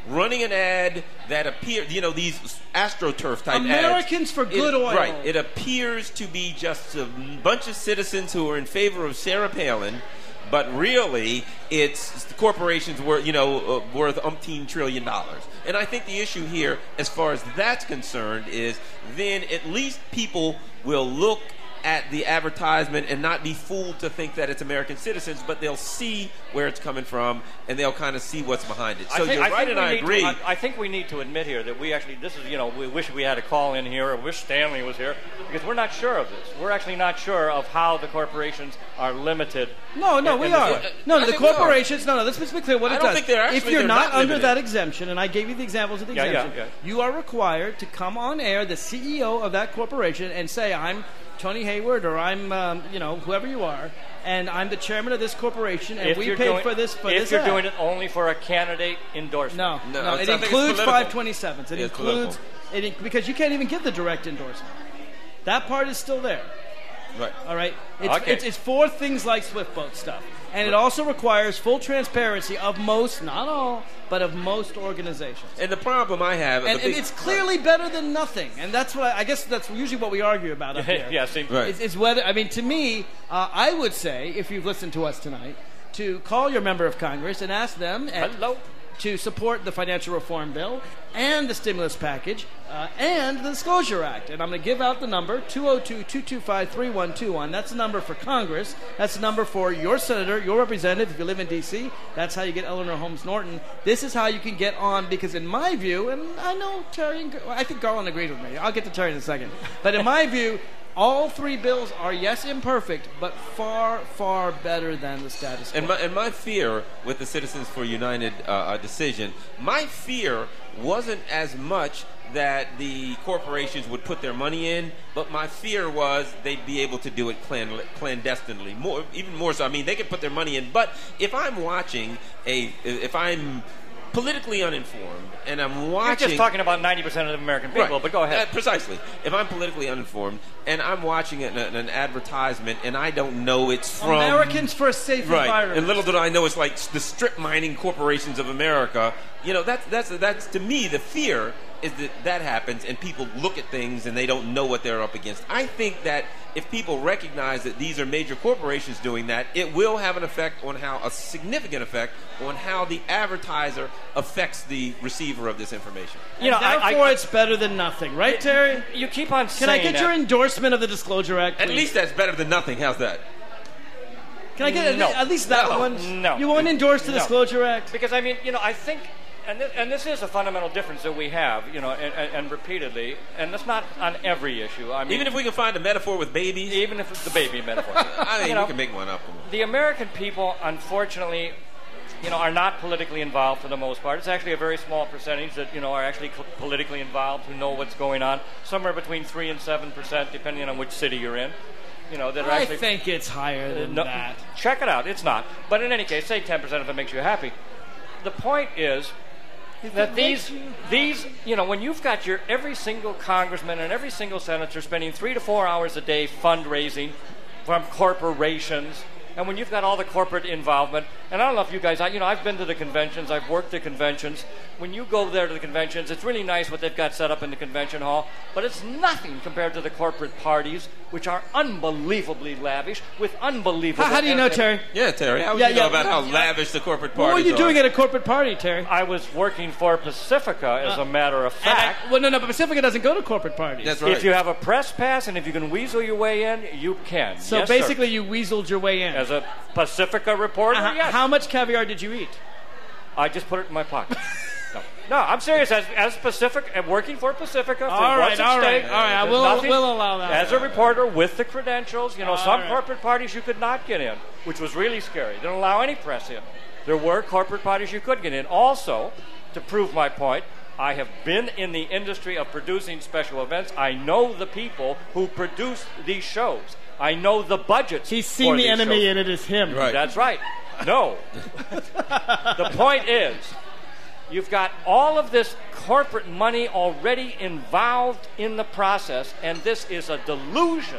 running an ad that appears, you know, these AstroTurf type
Americans
ads.
for good
it,
oil.
Right. It appears to be just a bunch of citizens who are in favor of Sarah Palin, but really it's the corporations worth, you know, uh, worth umpteen trillion dollars. And I think the issue here, as far as that's concerned, is then at least people will look at the advertisement and not be fooled to think that it's American citizens, but they'll see where it's coming from and they'll kind of see what's behind it. So
I think,
you're
I
right,
think
and I
we need
agree.
To, I, I think we need to admit here that we actually, this is, you know, we wish we had a call in here, or wish Stanley was here, because we're not sure of this. We're actually not sure of how the corporations are limited.
No, no,
in-
we
in this
are.
way.
No,
I
the
think we are.
corporations. No, no. Let's be clear what
I
it
don't
does.
think they're actually-
if you're
they're
not,
not
under
limited.
that exemption, and I gave you the examples of the
Yeah, yeah,
exemption,
yeah.
you are required to come on air, the C E O of that corporation, and say, "I'm Tony Hayward, or I'm, um, you know, whoever you are, and I'm the chairman of this corporation, and
If
we
you're
paid
doing,
for this for
if
this
you're
ad."
doing it only for a candidate endorsement.
No,
No,
no,
it's-
it
I think it's
includes
political.
five twenty-sevens. It
It's
includes it in- because you can't even give the direct endorsement. That part is still there.
Right.
All right, it's,
Okay.
it's, it's for things like Swiftboat stuff, and it also requires full transparency of most, not all, but of most organizations.
And the problem I have,
And,
the
and
big-
it's clearly better than nothing, and that's what I, I guess that's usually what we argue about up here.
yeah, see,
Right.
Is, is whether I mean to me, uh, I would say if you've listened to us tonight, to call your member of Congress and ask them and
Hello.
to support the financial reform bill and the stimulus package uh, and the Disclosure Act. And I'm going to give out the number, two oh two, two two five, three one two one. That's the number for Congress. That's the number for your senator, your representative, if you live in D C. That's how you get Eleanor Holmes Norton. This is how you can get on, because in my view, and I know Terry, and, I think Garland agrees with me. I'll get to Terry in a second. But in my view, all three bills are, yes, imperfect, but far, far better than the status quo.
And my, and my fear with the Citizens for United uh, uh, decision, my fear wasn't as much that the corporations would put their money in, but my fear was they'd be able to do it clan- clandestinely, more, even more so. I mean, they could put their money in, but if I'm watching a, if I'm politically uninformed and I'm
You're
watching...
just talking about ninety percent of the American people,
Right.
but go ahead.
Uh, precisely. If I'm politically uninformed and I'm watching an, an advertisement and I don't know it's from...
Americans for a Safe
Right.
Environment.
And little did I know it's like the strip mining corporations of America. You know, that's, that's, that's to me, the fear is that that happens and people look at things and they don't know what they're up against. I think that if people recognize that these are major corporations doing that, it will have an effect on how, a significant effect on how the advertiser affects the receiver of this information.
You know, I-
Therefore,
I-
it's better than nothing, right, Terry?
You keep on
Can
saying
I get
that.
your endorsement of the Disclosure Act,
At
please?
least that's better than nothing. How's that?
Can I get at,
No.
le- at least that
No.
one?
No.
You won't endorse the
No.
Disclosure Act?
Because, I mean, you know, I think, and, th- and this is a fundamental difference that we have, you know, and, and, and repeatedly, and that's not on every issue. I mean,
Even if we can find a metaphor with babies,
even if it's the baby metaphor.
I think
you know,
we can make one up.
the American people, unfortunately, you know, are not politically involved for the most part. It's actually a very small percentage that, you know, are actually cl- politically involved, who know what's going on. Somewhere between three and seven percent, depending on which city you're in. You know, that are
I
actually
think it's higher than
no,
that.
check it out. It's not. But in any case, say ten percent if it makes you happy. The point is that these, these, you know, when you've got your every single congressman and every single senator spending three to four hours a day fundraising from corporations, and when you've got all the corporate involvement, and I don't know if you guys, I, you know, I've been to the conventions, I've worked the conventions. When you go there to the conventions, it's really nice what they've got set up in the convention hall, but it's nothing compared to the corporate parties, which are unbelievably lavish with unbelievable.
How, how do you know, Terry?
Yeah, Terry. How would
Yeah,
you know
yeah.
about how lavish the corporate parties
What were you
are?
doing at a corporate party, Terry?
I was working for Pacifica, as a matter of
And I-
fact.
well, no, no, but Pacifica doesn't go to corporate parties.
That's right.
If you have a press pass and if you can weasel your way in, you can.
So
Yes, sir.
basically, you weaseled your way in.
As a Pacifica reporter,
Uh,
yes.
How much caviar did you eat?
I just put it in my pocket. no. no, I'm serious. As, as Pacific, and working for Pacifica, for
All right,
what's at
all right,
stake,
all right. I
there's
will-
nothing-
we'll allow that.
As a reporter with the credentials, you know,
All
some
right.
corporate parties you could not get in, which was really scary. They don't allow any press in. There were corporate parties you could get in. Also, to prove my point, I have been in the industry of producing special events. I know the people who produce these shows. I know the budgets.
He's
for
seen the
these
enemy,
shows.
and it is him.
Right.
That's right. No. The point is, you've got all of this corporate money already involved in the process, and this is a delusion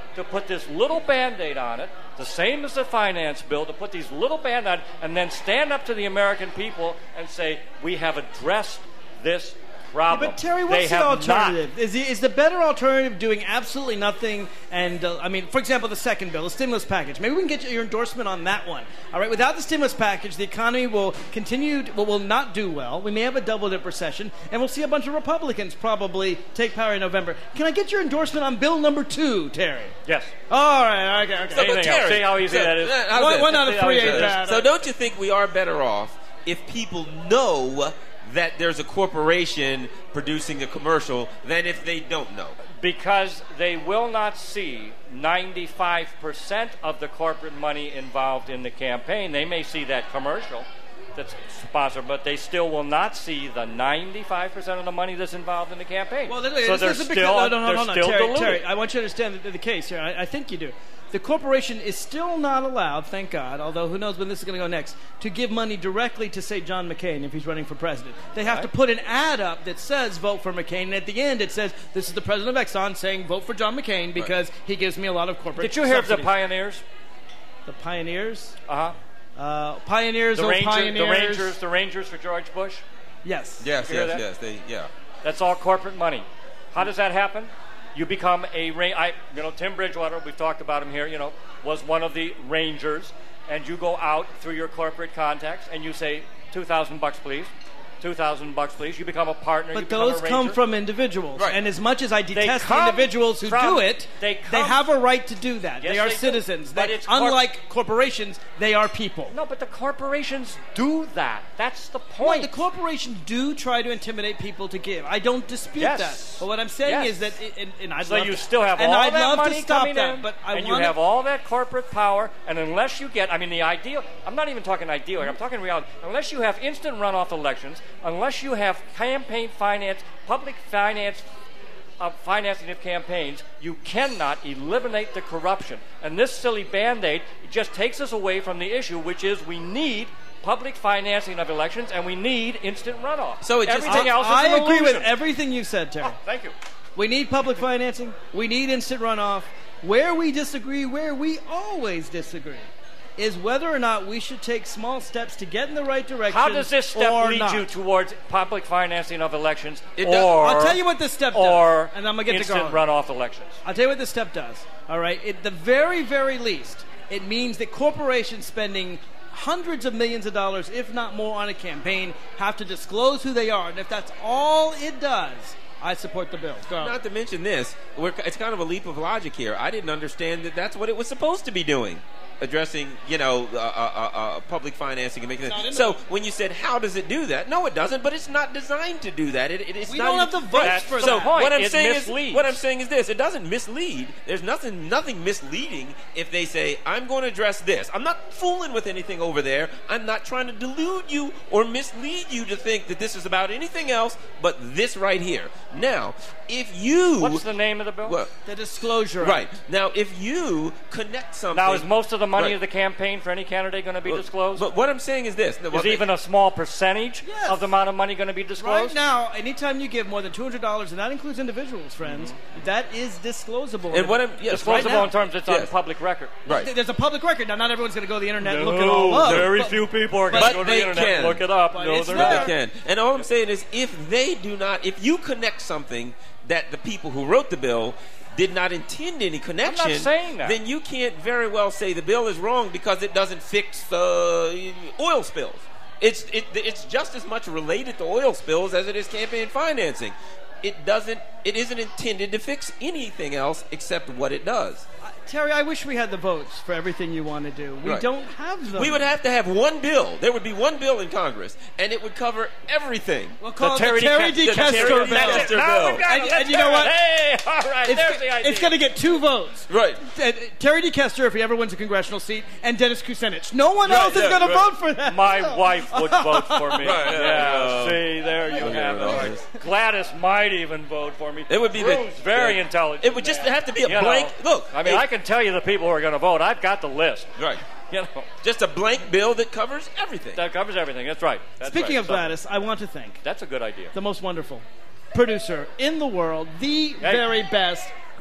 to put this little Band-Aid on it, the same as the finance bill, to put these little Band-Aid on, and then stand up to the American people and say, we have addressed this problem.
Yeah, but Terry,
They
what's the
have
alternative? Is the, is the better alternative doing absolutely nothing? And uh, I mean, for example, the second bill, the stimulus package. Maybe we can get your endorsement on that one. All right, without the stimulus package, the economy will continue, to, will, will not do well. We may have a double-dip recession, and we'll see a bunch of Republicans probably take power in November. Can I get your endorsement on bill number two, Terry?
Yes.
All right, okay, okay.
So, but
Anything else?
Terry,
See how easy
so,
that is?
uh, how's
One,
this?
one out of
See how
three
easy
ain't
that is?
bad.
So don't you think we are better off if people know that there's a corporation producing a commercial than if they don't know?
Because they will not see ninety-five percent of the corporate money involved in the campaign. They may see that commercial that's sponsored, but they still will not see the ninety-five percent of the money that's involved in the campaign.
Well, then,
so
this
they're
is a big,
still,
no, no, no,
they're
no, no,
still
Terry,
diluted.
Terry, I want you to understand the, the case here. I, I think you do. The corporation is still not allowed, thank God, although who knows when this is going to go next, to give money directly to, say, John McCain if he's running for president. They have
Right.
to put an ad up that says vote for McCain, and at the end it says, this is the president of Exxon saying vote for John McCain because he gives me a lot of corporate
Did you hear of the
subsidies.
pioneers?
The Pioneers?
Uh-huh.
Uh, pioneers,
The,
oh,
Ranger,
pioneers.
the Rangers, the Rangers for George Bush?
Yes.
Yes,
You hear
yes,
that?
yes. They, yeah.
That's all corporate money. How does that happen? You become a ra- I, you know, Tim Bridgewater, we've talked about him here, you know, was one of the Rangers, and you go out through your corporate contacts and you say, two thousand bucks, please. two thousand bucks, please. You become a partner. you
But
become
those
a
come
ranger.
from individuals.
Right.
And as much as I detest the
come
individuals who
from-
do it,
they
they,
come-
have a right to do that.
Yes,
they are
they do.
citizens.
But
They-
it's corp-
unlike corporations, they are people.
No, but the corporations do that. That's the
Right,
point.
the corporations do try to intimidate people to give. I don't dispute
Yes.
that. But what I'm saying
Yes.
is that, it, and, and I'd
So
love
you
to,
still have
and
all
I'd
that
love
money
to stop
coming
that,
in,
but I
and you
wanna-
have all that corporate power, and unless you get, I mean, the ideal, I'm not even talking ideal, I'm talking reality. Unless you have instant runoff elections, unless you have campaign finance, public finance, uh, financing of campaigns, you cannot eliminate the corruption. And this silly Band-Aid just takes us away from the issue, which is we need public financing of elections, and we need instant runoff.
So it just-
everything
I,
else is
I
an
agree with
illusion.
everything you said, Terry.
Oh, thank you.
We need public financing. We need instant runoff. Where we disagree, where we always disagree, is whether or not we should take small steps to get in the right direction.
How does this step
or
lead
not.
you towards public financing of elections,
It
or
does-
I'll tell you what this step does,
or
and I'm gonna get to
instant
going.
runoff elections?
I'll tell you what this step does. All right, at the very, very least, it means that corporations spending hundreds of millions of dollars, if not more, on a campaign have to disclose who they are, and if that's all it does, I support the bill. Go.
Not to mention this, we're, it's kind of a leap of logic here. I didn't understand that that's what it was supposed to be doing, addressing, you know, uh, uh, uh, public financing and making
Not in
it.
the
So
bill.
when you said, how does it do that? No, it doesn't, but it's not designed to do that. It, it, it's
We
not
don't
even-
have the votes
Right.
for
so
that.
what I'm
It
saying
misleads.
is, what I'm saying is this: it doesn't mislead. There's nothing, nothing misleading if they say, I'm going to address this. I'm not fooling with anything over there. I'm not trying to delude you or mislead you to think that this is about anything else but this right here. Now, if you
What's the name of the bill?
well,
The disclosure.
right now, if you connect something
Now, is most of the money
Right.
of the campaign for any candidate going to be disclosed?
But what I'm saying is this:
is even a small percentage
Yes.
of the amount of money going to be disclosed?
Right now, anytime you give more than two hundred dollars, and that includes individuals, friends, that is disclosable.
and what I'm yes, right
Disclosable
now-
in terms it's on
yes.
public record.
Right.
Th- There's a public record. Now, not everyone's going to go to the internet and
No,
look it all up.
very
but-
few people are going
but
to go to
they
the internet
can.
and look it up.
But
no,
it's
they're
there.
not.
They can. And all I'm saying is, if they do not, if you connect something that the people who wrote the bill did not intend any connection,
saying that.
then you can't very well say the bill is wrong because it doesn't fix uh, oil spills. It's it, it's just as much related to oil spills as it is campaign financing. It doesn't. It isn't intended to fix anything else except what it does.
Uh, Terry, I wish we had the votes for everything you want to do. We
Right.
don't have them.
We would have to have one bill. There would be one bill in Congress, and it would cover everything.
We'll call
The
it the Terry
Terry
D.
the
Kester
Terry
bill.
D. Kester
Now
bill.
we've got
And-
it.
and
Let's
you
do
know
it.
what?
Hey, all right,
It's,
there's the idea.
it's going to get two votes.
Right.
Uh, Terry D. Kester, if he ever wins a congressional seat, and Dennis Kucinich. No one
Right,
else is
yeah,
going to
right.
vote for that.
My wife would vote for me.
Right, yeah,
yeah,
yeah.
see, there you
Okay,
have
right.
it. Gladys might even vote for me.
It would be the-
Ruth's very
the-
intelligent.
It would just
man.
have to be a
You
blank.
know,
Look,
I mean,
it-
I can tell you the people who are going to vote. I've got the list.
Right.
You know,
Just a blank bill that covers everything.
that covers everything. That's right. That's
Speaking
right.
of
So,
Gladys, I want to thank
that's a good idea.
the most wonderful producer in the world, the
Hey.
very best.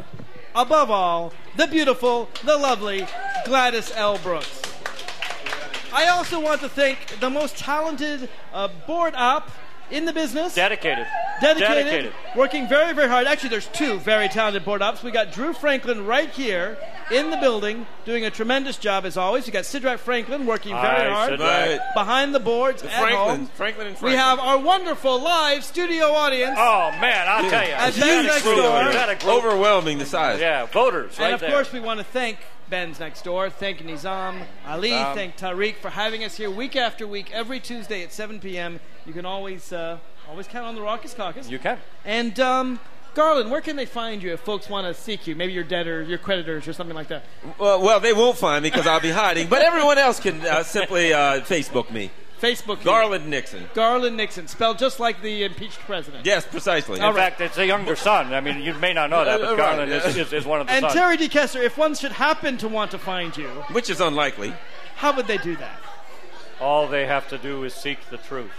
above all, the beautiful, the lovely Gladys L. Brooks. I also want to thank the most talented uh, board op in the business.
Dedicated.
Dedicated.
Dedicated.
Working very, very hard. Actually, there's two very talented board ops. We got Drew Franklin right here in the building doing a tremendous job as always. We got Sidrak Franklin working very
Hi,
hard
Sidrak.
Right.
behind the boards
The
at
Franklin,
home.
Franklin and Franklin.
We have our wonderful live studio audience.
Oh, man, I'll tell you.
At
Is
Ben's
that a
Next
group?
Door.
Is that a group?
overwhelming the size.
Yeah, voters right
and of
there.
course, we want to thank Ben's Next Door, thank Nizam Ali,
Um,
thank Tariq for having us here week after week, every Tuesday at seven p.m. You can always uh, always count on the Raucous Caucus.
You can.
And um, Garland, where can they find you if folks want to seek you? Maybe your debtors, your creditors, or something like that.
Well, well, they won't find me because I'll be hiding, but everyone else can uh, simply uh, Facebook me.
Facebook.
Garland Nixon.
Garland Nixon, spelled just like the impeached president.
Yes, precisely.
In fact, it's a younger son. I mean, you may not know that,
Uh,
but
right,
Garland
yeah.
is, is, is one of the
And
sons.
Terry D. Kessler, if one should happen to want to find you,
Which is unlikely.
how would they do that?
All they have to do is seek the truth.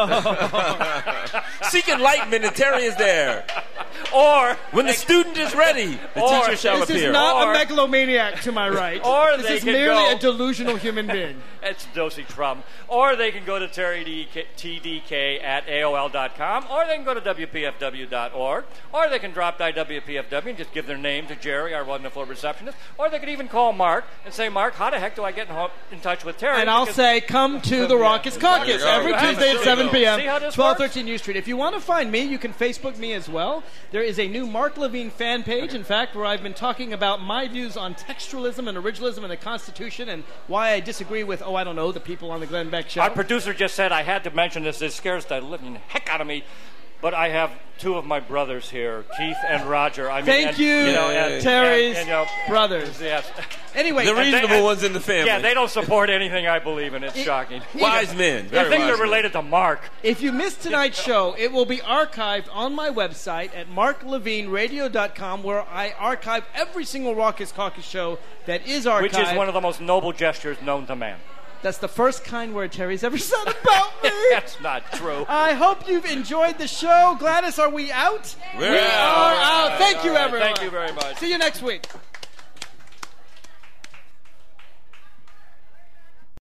Seek enlightenment, and Terry is there.
Or
When the student is ready, the
Or-
teacher shall
This
appear.
is not
Or-
a megalomaniac to my right.
Or
this
they
is
can
merely
go-
a delusional human being.
it's Dosey Trum. Or they can go to Terry T D K at A O L dot com, or they can go to W P F W dot org, or they can drop by W P F W and just give their name to Jerry, our wonderful receptionist, or they could even call Mark and say, Mark, how the heck do I get in, ho- in touch with Terry?
And I'll
Because-
say, come to the Raucous Caucus
go.
every
Right.
Tuesday at seven p.m.
See how this
twelve
works?
thirteen U Street. If you want to find me, you can Facebook me as well. There is a new Mark Levine fan page, in fact, where I've been talking about my views on textualism and originalism and the Constitution and why I disagree with, oh, I don't know, the people on the Glenn Beck show.
Our producer just said I had to mention this. It scares the living heck out of me. But I have two of my brothers here, Keith and Roger. I mean,
Thank
and,
you,
you know, and,
Terry's
and, and, you know,
brothers.
Yes.
Anyway,
The
and they-
reasonable
and-
ones in the family.
Yeah, they don't support anything I believe in. It's shocking.
Wise men.
I
Very
think
wise
they're
men.
related to Mark.
if you missed tonight's show, it will be archived on my website at mark levine radio dot com, where I archive every single Raucous Caucus show that is archived.
Which is one of the most noble gestures known to man.
That's the first kind word Terry's ever said about me.
That's not true.
I hope you've enjoyed the show. Gladys, are we out?
We're
we
out.
are out. Thank you,
All right,
everyone.
Thank you very much.
See you next week.